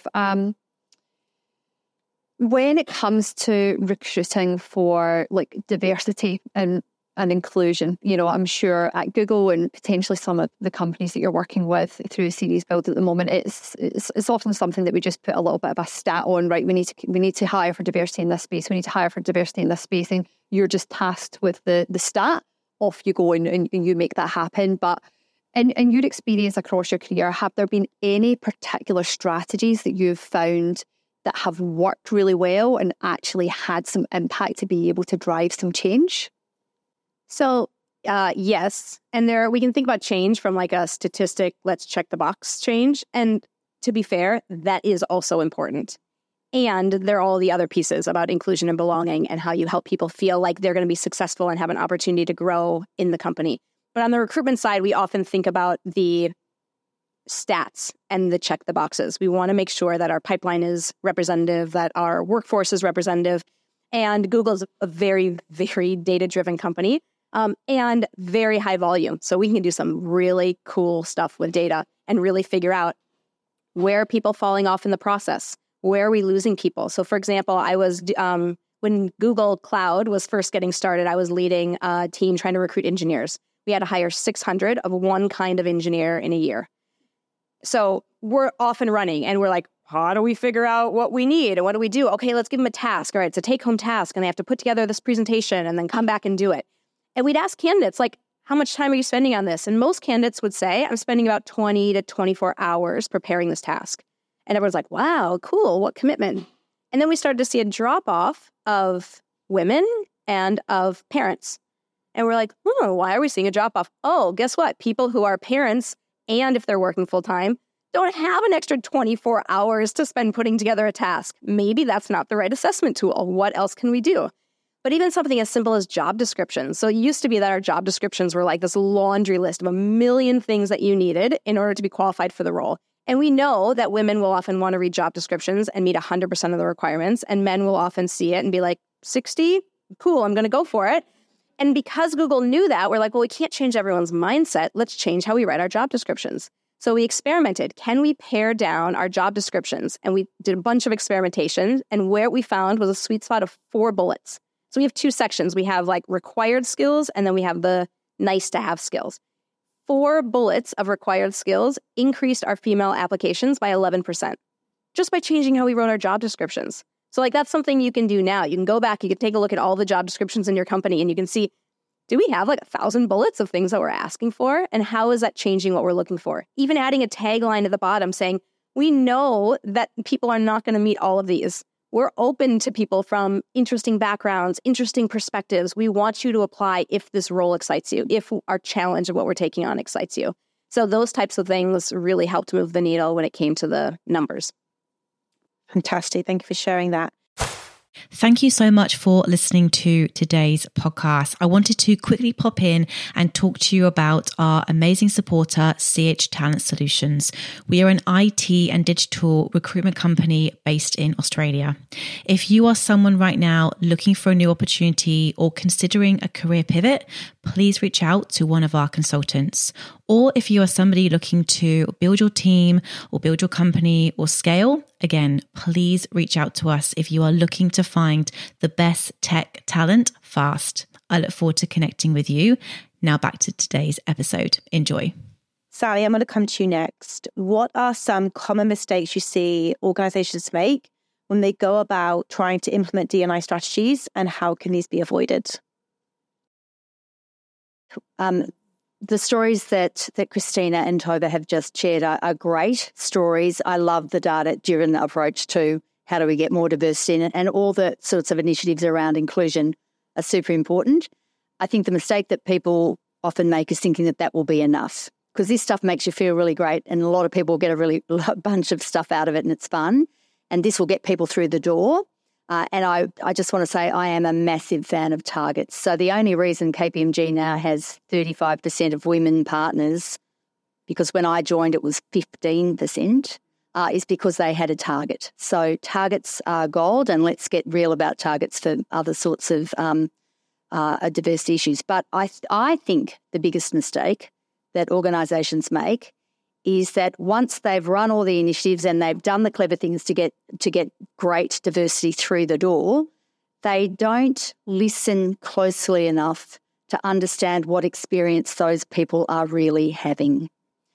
When it comes to recruiting for diversity and inclusion, I'm sure at Google and potentially some of the companies that you're working with through Series Build at the moment, it's often something that we just put a little bit of a stat on, right? We need to hire for diversity in this space. We need to hire for diversity in this space, and you're just tasked with the stat. Off you go and you make that happen. But in your experience across your career, have there been any particular strategies that you've found that have worked really well and actually had some impact to be able to drive some change? So, yes. And we can think about change from a statistic, let's check the box change. And to be fair, that is also important. And there are all the other pieces about inclusion and belonging and how you help people feel like they're going to be successful and have an opportunity to grow in the company. But on the recruitment side, we often think about the stats and the check the boxes. We want to make sure that our pipeline is representative, that our workforce is representative. And Google's a very, very data-driven company. And very high volume. So we can do some really cool stuff with data and really figure out where are people falling off in the process? Where are we losing people? So for example, I was, when Google Cloud was first getting started, I was leading a team trying to recruit engineers. We had to hire 600 of one kind of engineer in a year. So we're off and running and we're like, how do we figure out what we need? And what do we do? Okay, let's give them a task. All right, it's a take-home task and they have to put together this presentation and then come back and do it. And we'd ask candidates, how much time are you spending on this? And most candidates would say, I'm spending about 20 to 24 hours preparing this task. And everyone's like, wow, cool, what commitment. And then we started to see a drop-off of women and of parents. And we're like, why are we seeing a drop-off? Oh, guess what? People who are parents, and if they're working full-time, don't have an extra 24 hours to spend putting together a task. Maybe that's not the right assessment tool. What else can we do? But even something as simple as job descriptions. So it used to be that our job descriptions were like this laundry list of a million things that you needed in order to be qualified for the role. And we know that women will often want to read job descriptions and meet 100% of the requirements. And men will often see it and be like, 60? Cool, I'm going to go for it. And because Google knew that, we're like, well, we can't change everyone's mindset. Let's change how we write our job descriptions. So we experimented. Can we pare down our job descriptions? And we did a bunch of experimentation. And where we found was a sweet spot of 4 bullets. So we have 2 sections. We have required skills, and then we have the nice to have skills. 4 bullets of required skills increased our female applications by 11%, just by changing how we wrote our job descriptions. So that's something you can do now. You can go back, you can take a look at all the job descriptions in your company, and you can see, do we have 1,000 bullets of things that we're asking for? And how is that changing what we're looking for? Even adding a tagline at the bottom saying, we know that people are not going to meet all of these. We're open to people from interesting backgrounds, interesting perspectives. We want you to apply if this role excites you, if our challenge of what we're taking on excites you. So those types of things really helped move the needle when it came to the numbers. Fantastic. Thank you for sharing that. Thank you so much for listening to today's podcast. I wanted to quickly pop in and talk to you about our amazing supporter, CH Talent Solutions. We are an IT and digital recruitment company based in Australia. If you are someone right now looking for a new opportunity or considering a career pivot, please reach out to one of our consultants. Or if you are somebody looking to build your team or build your company or scale, again, please reach out to us if you are looking to find the best tech talent fast. I look forward to connecting with you. Now back to today's episode. Enjoy. Sally, I'm going to come to you next. What are some common mistakes you see organizations make when they go about trying to implement D&I strategies, and how can these be avoided? the stories that Christina and Tova have just shared are great stories. I love the data-driven approach to how do we get more diversity in it, and all the sorts of initiatives around inclusion are super important. I think the mistake that people often make is thinking that will be enough, because this stuff makes you feel really great and a lot of people get a bunch of stuff out of it and it's fun, and this will get people through the door. And I just want to say I am a massive fan of targets. So the only reason KPMG now has 35% of women partners, because when I joined it was 15%, is because they had a target. So targets are gold, and let's get real about targets for other sorts of diversity issues. But I think the biggest mistake that organisations make is that once they've run all the initiatives and they've done the clever things to get great diversity through the door, they don't listen closely enough to understand what experience those people are really having.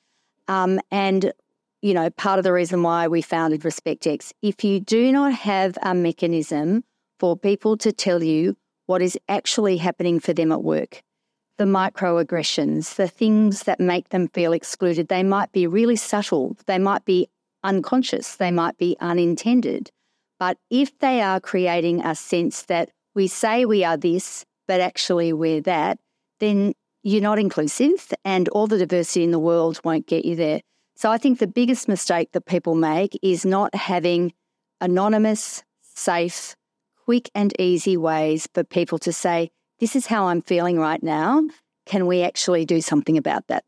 And, you know, part of the reason why we founded RespectX, if you do not have a mechanism for people to tell you what is actually happening for them at work, the microaggressions, the things that make them feel excluded, they might be really subtle, they might be unconscious, they might be unintended. But if they are creating a sense that we say we are this, but actually we're that, then you're not inclusive and all the diversity in the world won't get you there. So I think the biggest mistake that people make is not having anonymous, safe, quick and easy ways for people to say, this is how I'm feeling right now. Can we actually do something about that?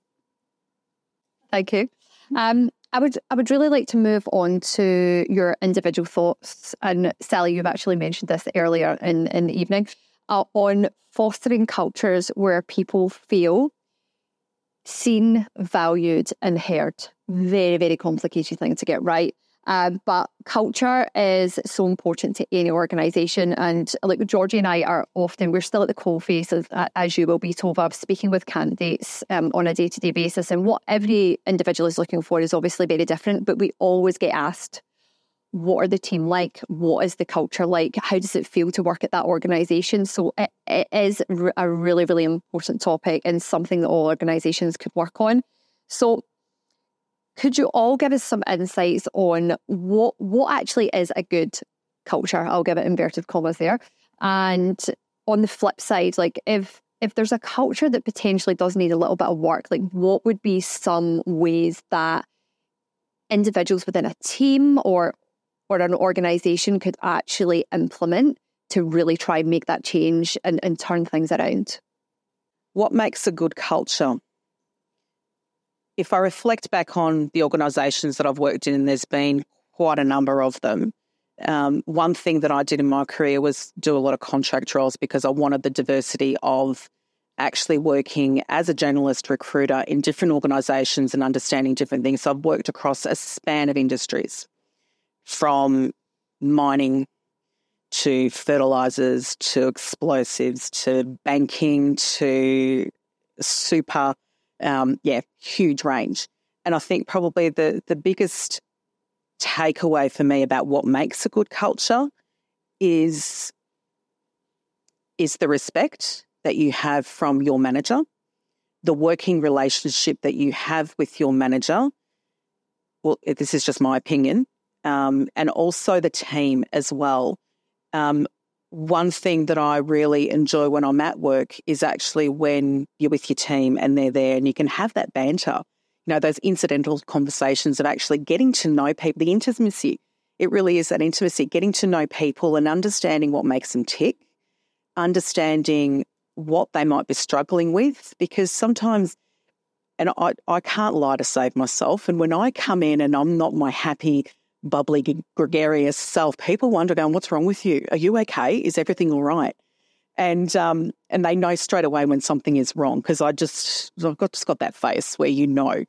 Thank you. I would really like to move on to your individual thoughts. And Sally, you've actually mentioned this earlier in the evening on fostering cultures where people feel seen, valued and heard. Very, very complicated thing to get right. But culture is so important to any organisation. And like Georgie and I are often, we're still at the coalface, as you will be, Tova, speaking with candidates on a day-to-day basis. And what every individual is looking for is obviously very different. But we always get asked, what are the team like? What is the culture like? How does it feel to work at that organisation? So it is a really, really important topic and something that all organisations could work on. So could you all give us some insights on what actually is a good culture? I'll give it inverted commas there. And on the flip side, like if there's a culture that potentially does need a little bit of work, like what would be some ways that individuals within a team or an organisation could actually implement to really try and make that change and turn things around? What makes a good culture? If I reflect back on the organisations that I've worked in, and there's been quite a number of them, one thing that I did in my career was do a lot of contract roles because I wanted the diversity of actually working as a journalist recruiter in different organisations and understanding different things. So I've worked across a span of industries, from mining to fertilisers to explosives to banking to super, huge range. And I think probably the biggest takeaway for me about what makes a good culture is the respect that you have from your manager, the working relationship that you have with your manager. Well, this is just my opinion. And also the team as well. One thing that I really enjoy when I'm at work is actually when you're with your team and they're there and you can have that banter, you know, those incidental conversations of actually getting to know people, the intimacy. It really is that intimacy, getting to know people and understanding what makes them tick, understanding what they might be struggling with, because sometimes, and I can't lie to save myself, and when I come in and I'm not my happy, bubbly, gregarious self, people wonder, going, what's wrong with you? Are you okay? Is everything all right? And they know straight away when something is wrong because I've just got that face where you know.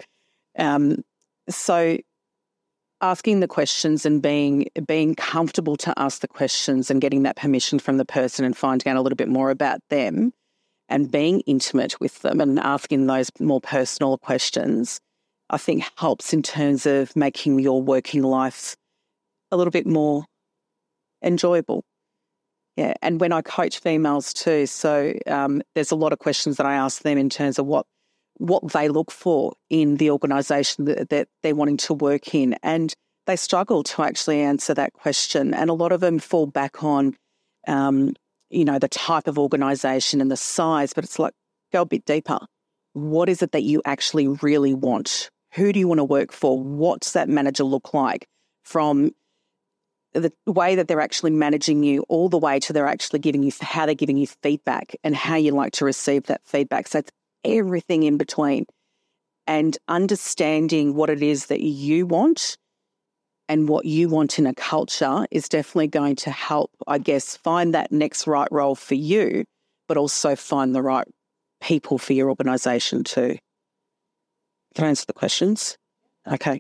So asking the questions and being comfortable to ask the questions and getting that permission from the person and finding out a little bit more about them and being intimate with them and asking those more personal questions, I think helps in terms of making your working life a little bit more enjoyable. Yeah, and when I coach females too, so there's a lot of questions that I ask them in terms of what they look for in the organisation that they're wanting to work in, and they struggle to actually answer that question. And a lot of them fall back on, the type of organisation and the size, but it's like, go a bit deeper. What is it that you actually really want? Who do you want to work for? What's that manager look like? From the way that they're actually managing you all the way to they're actually how they're giving you feedback and how you like to receive that feedback. So it's everything in between, and understanding what it is that you want and what you want in a culture is definitely going to help, I guess, find that next right role for you, but also find the right people for your organisation too. Can I answer the questions? Okay.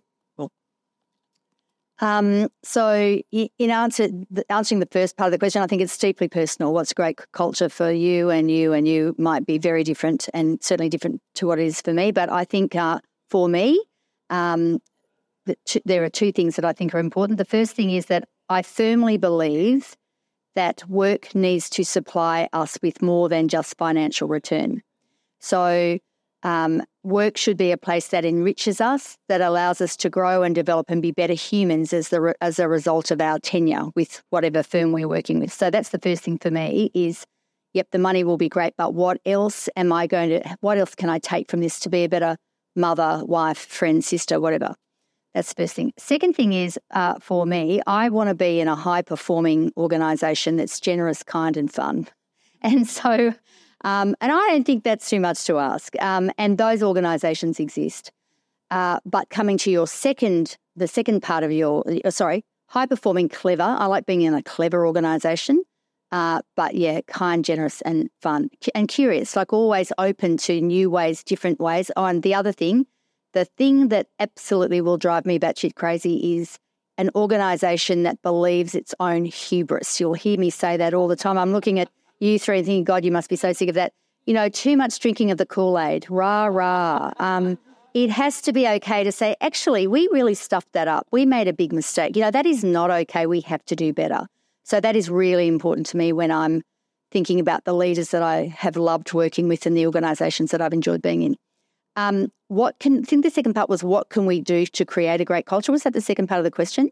So in answering the first part of the question, I think it's deeply personal. What's great culture for you and you might be very different, and certainly different to what it is for me. But I think for me, there are two things that I think are important. The first thing is that I firmly believe that work needs to supply us with more than just financial return. So work should be a place that enriches us, that allows us to grow and develop and be better humans as a result of our tenure with whatever firm we're working with. So that's the first thing for me is, yep, the money will be great, but what else can I take from this to be a better mother, wife, friend, sister, whatever? That's the first thing. Second thing is, for me, I want to be in a high-performing organisation that's generous, kind and fun. And so... and I don't think that's too much to ask. And those organisations exist. But coming to the second part of high-performing, clever. I like being in a clever organisation. But yeah, kind, generous and fun and curious, like always open to new ways, different ways. Oh, and the other thing, the thing that absolutely will drive me batshit crazy is an organisation that believes its own hubris. You'll hear me say that all the time. I'm looking at you three and thinking, God, you must be so sick of that. Too much drinking of the Kool-Aid, rah. It has to be okay to say, actually, we really stuffed that up. We made a big mistake. That is not okay. We have to do better. So that is really important to me when I'm thinking about the leaders that I have loved working with and the organisations that I've enjoyed being in. I think the second part was, what can we do to create a great culture? Was that the second part of the question?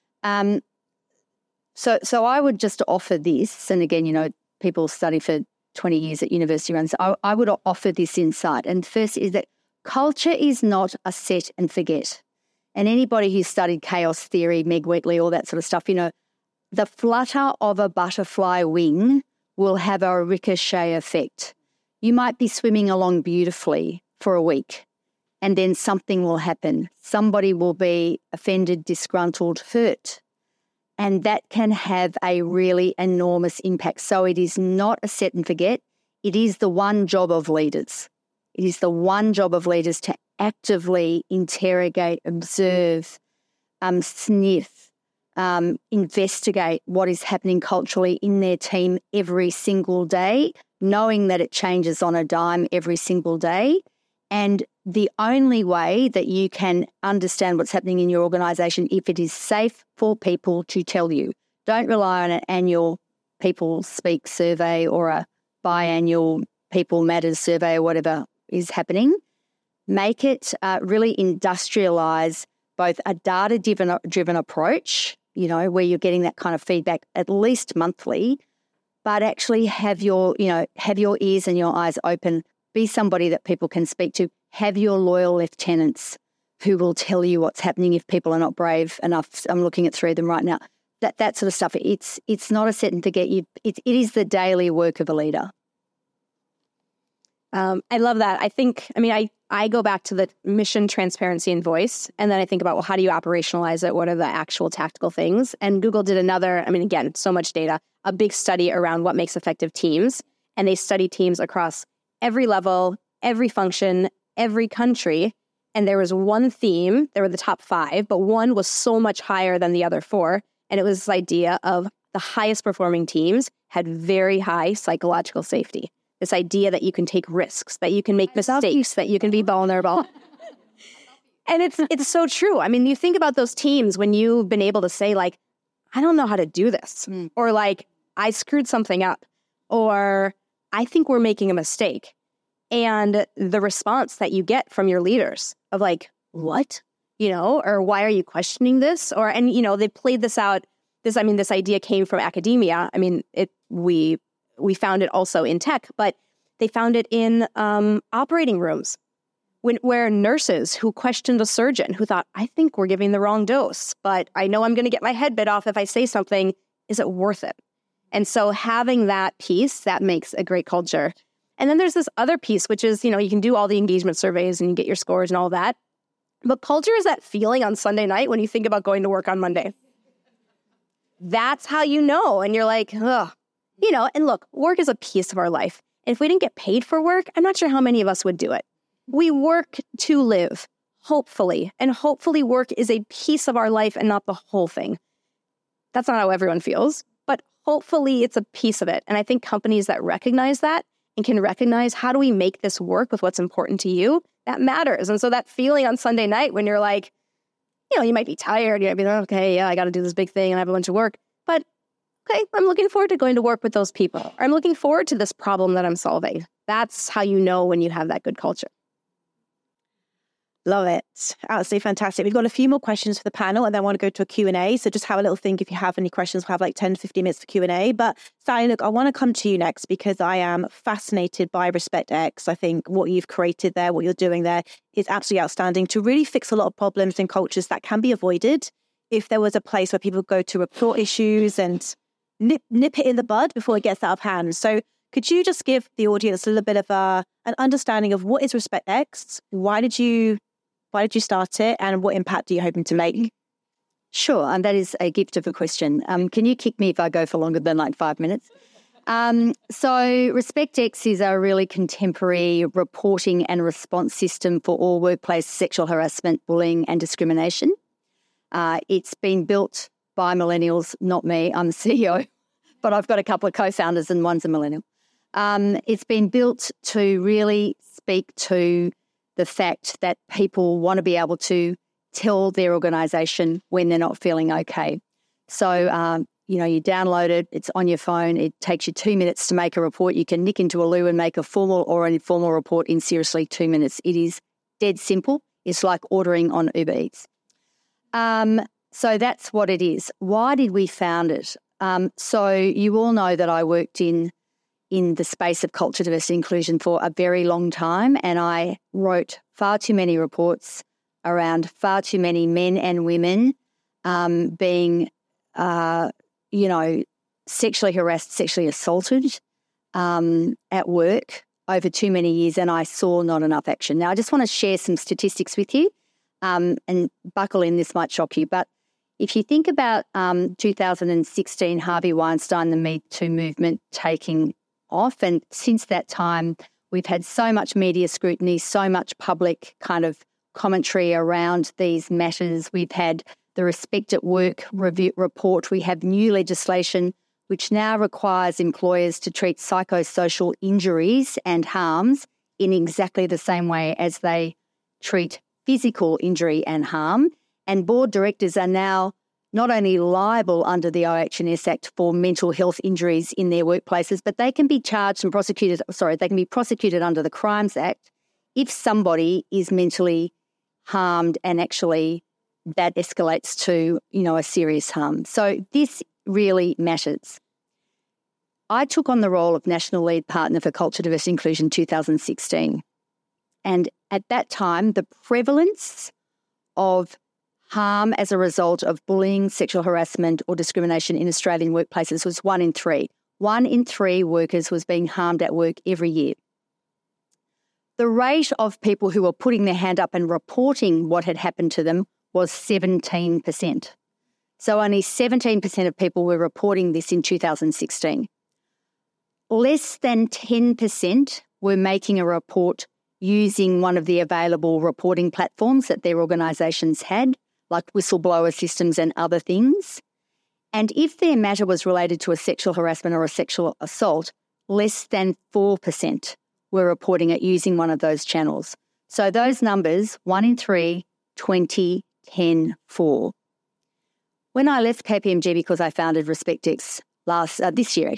So I would just offer this, and again, people study for 20 years at university runs. I would offer this insight. And first is that culture is not a set and forget. And anybody who's studied chaos theory, Meg Wheatley, all that sort of stuff, the flutter of a butterfly wing will have a ricochet effect. You might be swimming along beautifully for a week, and then something will happen. Somebody will be offended, disgruntled, hurt. And that can have a really enormous impact. So it is not a set and forget. It is the one job of leaders. It is the one job of leaders to actively interrogate, observe, sniff, investigate what is happening culturally in their team every single day, knowing that it changes on a dime every single day. And the only way that you can understand what's happening in your organisation, if it is safe for people to tell you. Don't rely on an annual People Speak survey or a biannual People Matters survey or whatever is happening. Make it really industrialise both a data-driven approach, where you're getting that kind of feedback at least monthly, but actually have your ears and your eyes open. Be somebody that people can speak to. Have your loyal lieutenants who will tell you what's happening if people are not brave enough. I'm looking at 3 of them right now. That sort of stuff. It's not a set and forget. It is the daily work of a leader. I love that. I go back to the mission, transparency, and voice. And then I think about, well, how do you operationalize it? What are the actual tactical things? And Google did another, again, so much data, a big study around what makes effective teams. And they study teams across every level, every function, every country. And there was one theme, there were the top 5, but one was so much higher than the other 4. And it was this idea of the highest performing teams had very high psychological safety. This idea that you can take risks, that you can make mistakes, that you can be vulnerable. And it's so true. You think about those teams when you've been able to say, like, I don't know how to do this. Or like, I screwed something up, or I think we're making a mistake. And the response that you get from your leaders of like, what? Or why are you questioning this? They played this out. This idea came from academia. We found it also in tech, but they found it in operating rooms where nurses who questioned a surgeon who thought, I think we're giving the wrong dose, but I know I'm going to get my head bit off if I say something. Is it worth it? And so having that piece, that makes a great culture. And then there's this other piece, which is, you can do all the engagement surveys and you get your scores and all that. But culture is that feeling on Sunday night when you think about going to work on Monday. That's how you know. And you're like, ugh. And look, work is a piece of our life. And if we didn't get paid for work, I'm not sure how many of us would do it. We work to live, hopefully. And hopefully work is a piece of our life and not the whole thing. That's not how everyone feels, but hopefully it's a piece of it. And I think companies that recognize that and can recognize how do we make this work with what's important to you, that matters. And so that feeling on Sunday night when you're like, you might be tired, you might be like, okay, yeah, I got to do this big thing and I have a bunch of work. But okay, I'm looking forward to going to work with those people. Or I'm looking forward to this problem that I'm solving. That's how you know when you have that good culture. Love it. Absolutely fantastic. We've got a few more questions for the panel and then I want to go to a Q&A. So just have a little think if you have any questions. We'll have like 10 to 15 minutes for Q&A. But Sally, look, I want to come to you next because I am fascinated by RespectX. I think what you've created there, what you're doing there is absolutely outstanding to really fix a lot of problems in cultures that can be avoided if there was a place where people go to report issues and nip it in the bud before it gets out of hand. So could you just give the audience a little bit of an understanding of what is RespectX? Why did you start it and what impact are you hoping to make? Sure, and that is a gift of a question. Can you kick me if I go for longer than like 5 minutes? So RespectX is a really contemporary reporting and response system for all workplace sexual harassment, bullying and discrimination. It's been built by millennials, not me. I'm the CEO, but I've got a couple of co-founders and one's a millennial. It's been built to really speak to the fact that people want to be able to tell their organisation when they're not feeling okay. So, you download it, it's on your phone, it takes you 2 minutes to make a report. You can nick into a loo and make a formal or an informal report in seriously 2 minutes. It is dead simple. It's like ordering on Uber Eats. So that's what it is. Why did we found it? So you all know that I worked in the space of culture, diversity, inclusion for a very long time, and I wrote far too many reports around far too many men and women being, sexually harassed, sexually assaulted at work over too many years, and I saw not enough action. Now, I just want to share some statistics with you, and buckle in, this might shock you, but if you think about 2016, Harvey Weinstein, the Me Too movement taking off, and since that time, we've had so much media scrutiny, so much public kind of commentary around these matters. We've had the Respect at Work review report. We have new legislation which now requires employers to treat psychosocial injuries and harms in exactly the same way as they treat physical injury and harm. And board directors are now not only liable under the OH&S Act for mental health injuries in their workplaces, but they can be charged and prosecuted, they can be prosecuted under the Crimes Act if somebody is mentally harmed and actually that escalates to, a serious harm. So this really matters. I took on the role of National Lead Partner for Culture, Diversity, Inclusion 2016. And at that time, the prevalence of harm as a result of bullying, sexual harassment or discrimination in Australian workplaces was 1 in 3. 1 in 3 workers was being harmed at work every year. The rate of people who were putting their hand up and reporting what had happened to them was 17%. So only 17% of people were reporting this in 2016. Less than 10% were making a report using one of the available reporting platforms that their organisations had, like whistleblower systems and other things. And if their matter was related to a sexual harassment or a sexual assault, less than 4% were reporting it using one of those channels. So those numbers, 1 in 3, 20, 10, 4. When I left KPMG because I founded RespectX, this year,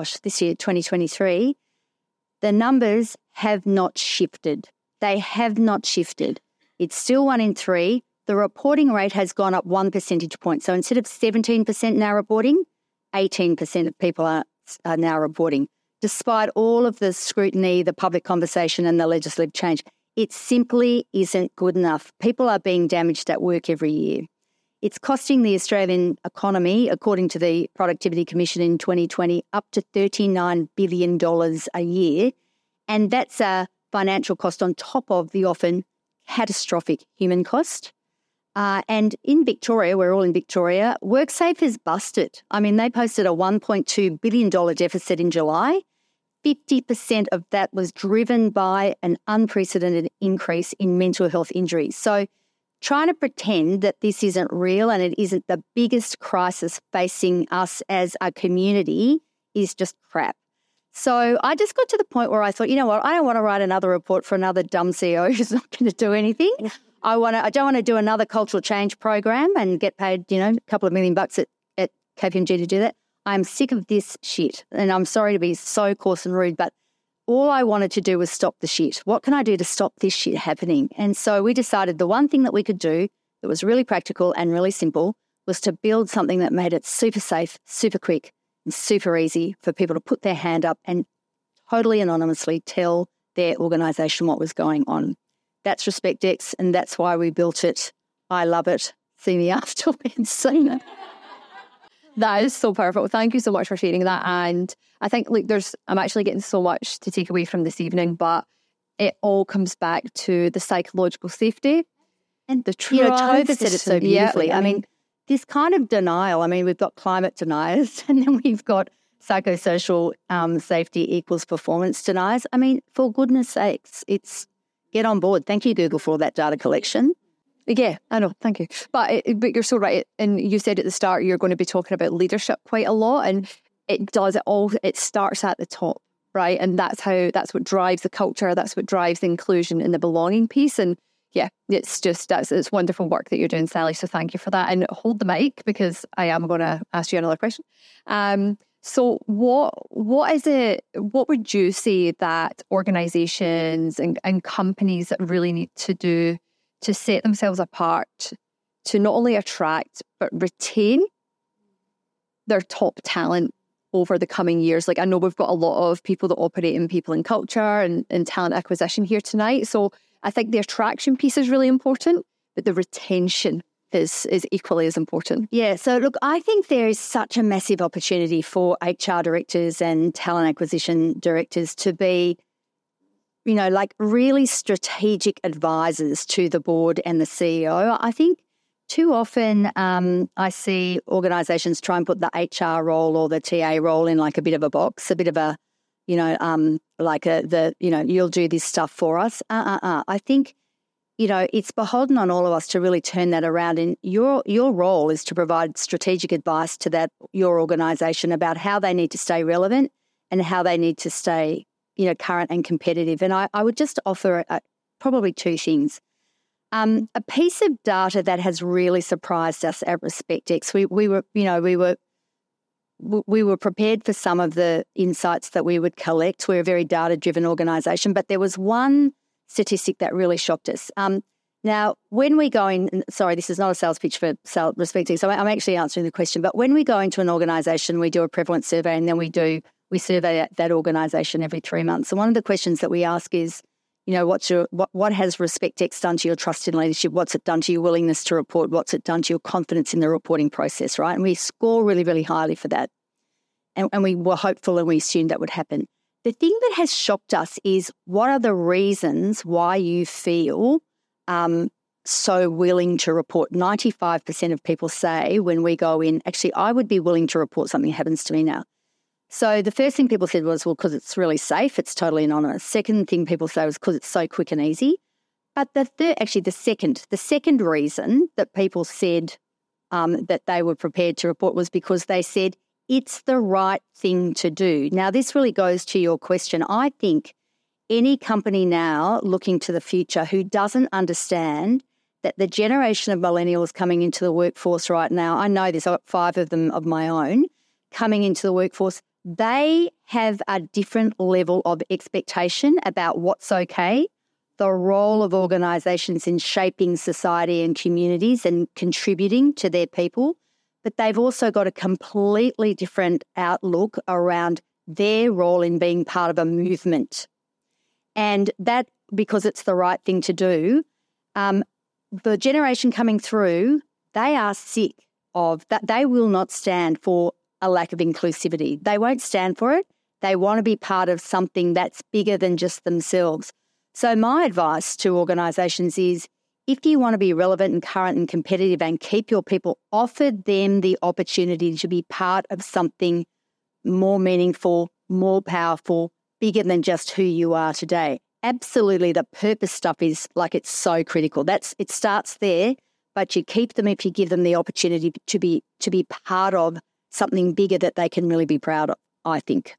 2023, the numbers have not shifted. They have not shifted. It's still 1 in 3. The reporting rate has gone up 1 percentage point. So instead of 17% now reporting, 18% of people are now reporting. Despite all of the scrutiny, the public conversation and the legislative change, it simply isn't good enough. People are being damaged at work every year. It's costing the Australian economy, according to the Productivity Commission in 2020, up to $39 billion a year. And that's a financial cost on top of the often catastrophic human cost. And in Victoria, we're all in Victoria, WorkSafe is busted. I mean, they posted a $1.2 billion deficit in July. 50% of that was driven by an unprecedented increase in mental health injuries. So trying to pretend that this isn't real and it isn't the biggest crisis facing us as a community is just crap. So I just got to the point where I thought, you know what, I don't want to write another report for another dumb CEO who's not going to do anything. I don't want to do another cultural change program and get paid, a couple of $1 million at KPMG to do that. I'm sick of this shit. And I'm sorry to be so coarse and rude, but all I wanted to do was stop the shit. What can I do to stop this shit happening? And so we decided the one thing that we could do that was really practical and really simple was to build something that made it super safe, super quick, and super easy for people to put their hand up and totally anonymously tell their organisation what was going on. That's RespectX, and that's why we built it. I love it. See me afterwards. That is so powerful. Thank you so much for sharing that. And I think I'm actually getting so much to take away from this evening, but it all comes back to the psychological safety and the trust. Tova said it so beautifully. Yeah, I mean, this kind of denial, we've got climate deniers and then we've got psychosocial safety equals performance deniers. For goodness sakes, it's get on board. Thank you, Google, for all that data collection. Yeah, I know. Thank you. But you're so right. And you said at the start you're going to be talking about leadership quite a lot, and it starts at the top, right? And that's what drives the culture. That's what drives the inclusion and the belonging piece. And yeah, it's wonderful work that you're doing, Sally. So thank you for that. And hold the mic because I am going to ask you another question. So what would you say that organizations and companies that really need to do to set themselves apart, to not only attract, but retain their top talent over the coming years? I know we've got a lot of people that operate in people and culture and talent acquisition here tonight. So I think the attraction piece is really important, but the retention is equally as important. Yeah. So look, I think there is such a massive opportunity for HR directors and talent acquisition directors to be really strategic advisors to the board and the CEO. I think too often I see organisations try and put the HR role or the TA role in a bit of a box, a bit of a, you'll do this stuff for us. I think, it's beholden on all of us to really turn that around. And your role is to provide strategic advice to your organisation about how they need to stay relevant and how they need to stay current and competitive. And I would just offer probably two things. A piece of data that has really surprised us at RespectX. We were prepared for some of the insights that we would collect. We're a very data-driven organisation, but there was one statistic that really shocked us. Now, when we go in, sorry, this is not a sales pitch for RespectX, so I'm actually answering the question, but when we go into an organisation, we do a prevalence survey and then we survey that organisation every 3 months. And one of the questions that we ask is, what has RespectX done to your trust in leadership? What's it done to your willingness to report? What's it done to your confidence in the reporting process, right? And we score really, really highly for that. And we were hopeful and we assumed that would happen. The thing that has shocked us is what are the reasons why you feel so willing to report? 95% of people say when we go in, actually, I would be willing to report something happens to me now. So the first thing people said was, well, because it's really safe, it's totally anonymous. Second thing people say was because it's so quick and easy. But the second reason that people said that they were prepared to report was because they said it's the right thing to do. Now, this really goes to your question. I think any company now looking to the future who doesn't understand that the generation of millennials coming into the workforce right now, I know this, I've got 5 of them of my own, coming into the workforce, they have a different level of expectation about what's okay, the role of organisations in shaping society and communities and contributing to their people, but they've also got a completely different outlook around their role in being part of a movement. And that, because it's the right thing to do, the generation coming through, they are sick of that. They will not stand for a lack of inclusivity. They won't stand for it. They want to be part of something that's bigger than just themselves. So my advice to organisations is, if you want to be relevant and current and competitive and keep your people, offer them the opportunity to be part of something more meaningful, more powerful, bigger than just who you are today. Absolutely, the purpose stuff is like, it's so critical. It starts there, but you keep them if you give them the opportunity to be part of something bigger that they can really be proud of, I think.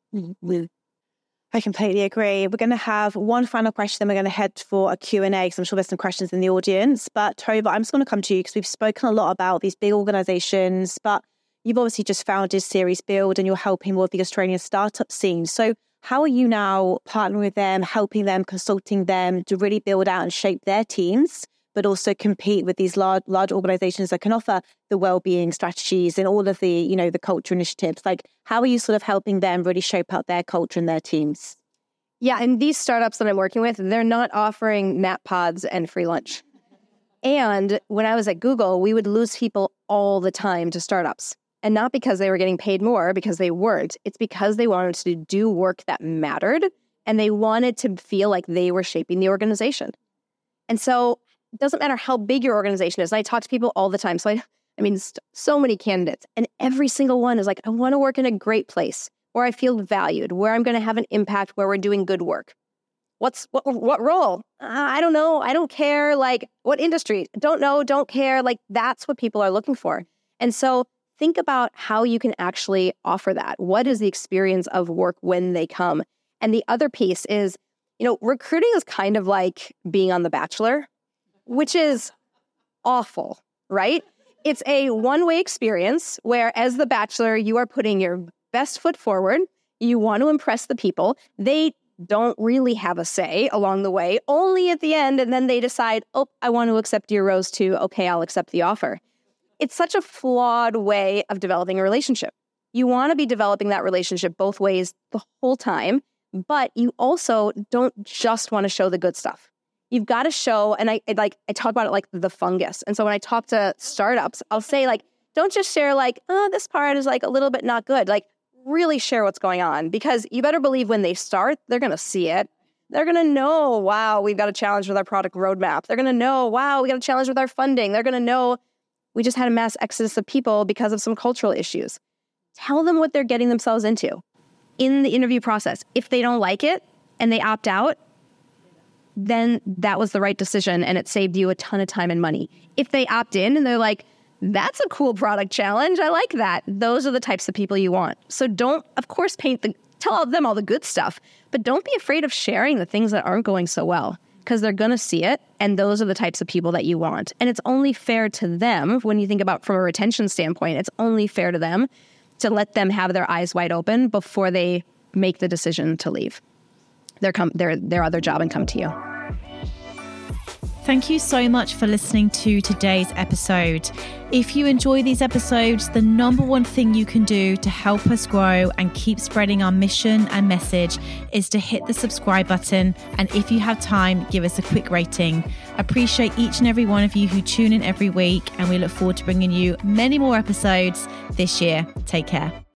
I completely agree. We're going to have one final question, then we're going to head for a Q&A, because I'm sure there's some questions in the audience. But Tova, I'm just going to come to you because we've spoken a lot about these big organisations, but you've obviously just founded Series Build and you're helping with the Australian startup scene. So how are you now partnering with them, helping them, consulting them to really build out and shape their teams, but also compete with these large organizations that can offer the well-being strategies and all of the, the culture initiatives? Like, how are you sort of helping them really shape out their culture and their teams? Yeah, and these startups that I'm working with, they're not offering nap pods and free lunch. And when I was at Google, we would lose people all the time to startups. And not because they were getting paid more, because they weren't. It's because they wanted to do work that mattered, and they wanted to feel like they were shaping the organization. And so it doesn't matter how big your organization is. And I talk to people all the time. So so many candidates, and every single one is like, I want to work in a great place where I feel valued, where I'm going to have an impact, where we're doing good work. What role? I don't know. I don't care. Like, what industry? Don't know. Don't care. Like, that's what people are looking for. And so think about how you can actually offer that. What is the experience of work when they come? And the other piece is, recruiting is kind of like being on The Bachelor, which is awful, right? It's a one-way experience where, as The Bachelor, you are putting your best foot forward. You want to impress the people. They don't really have a say along the way, only at the end. And then they decide, oh, I want to accept your rose too. Okay, I'll accept the offer. It's such a flawed way of developing a relationship. You want to be developing that relationship both ways the whole time, but you also don't just want to show the good stuff. You've got to show, and I talk about it like the fungus. And so when I talk to startups, I'll say, like, don't just share like, oh, this part is like a little bit not good. Like, really share what's going on, because you better believe when they start, they're going to see it. They're going to know, wow, we've got a challenge with our product roadmap. They're going to know, wow, we got a challenge with our funding. They're going to know we just had a mass exodus of people because of some cultural issues. Tell them what they're getting themselves into in the interview process. If they don't like it and they opt out, then that was the right decision and it saved you a ton of time and money. If they opt in and they're like, that's a cool product challenge, I like that, those are the types of people you want. So don't, of course, tell them all the good stuff, but don't be afraid of sharing the things that aren't going so well, because they're going to see it, and those are the types of people that you want. And it's only fair to them, when you think about from a retention standpoint, it's only fair to them to let them have their eyes wide open before they make the decision to leave their other job and come to you. Thank you so much for listening to today's episode. If you enjoy these episodes, the number one thing you can do to help us grow and keep spreading our mission and message is to hit the subscribe button. And if you have time, give us a quick rating. Appreciate each and every one of you who tune in every week, and we look forward to bringing you many more episodes this year. Take care.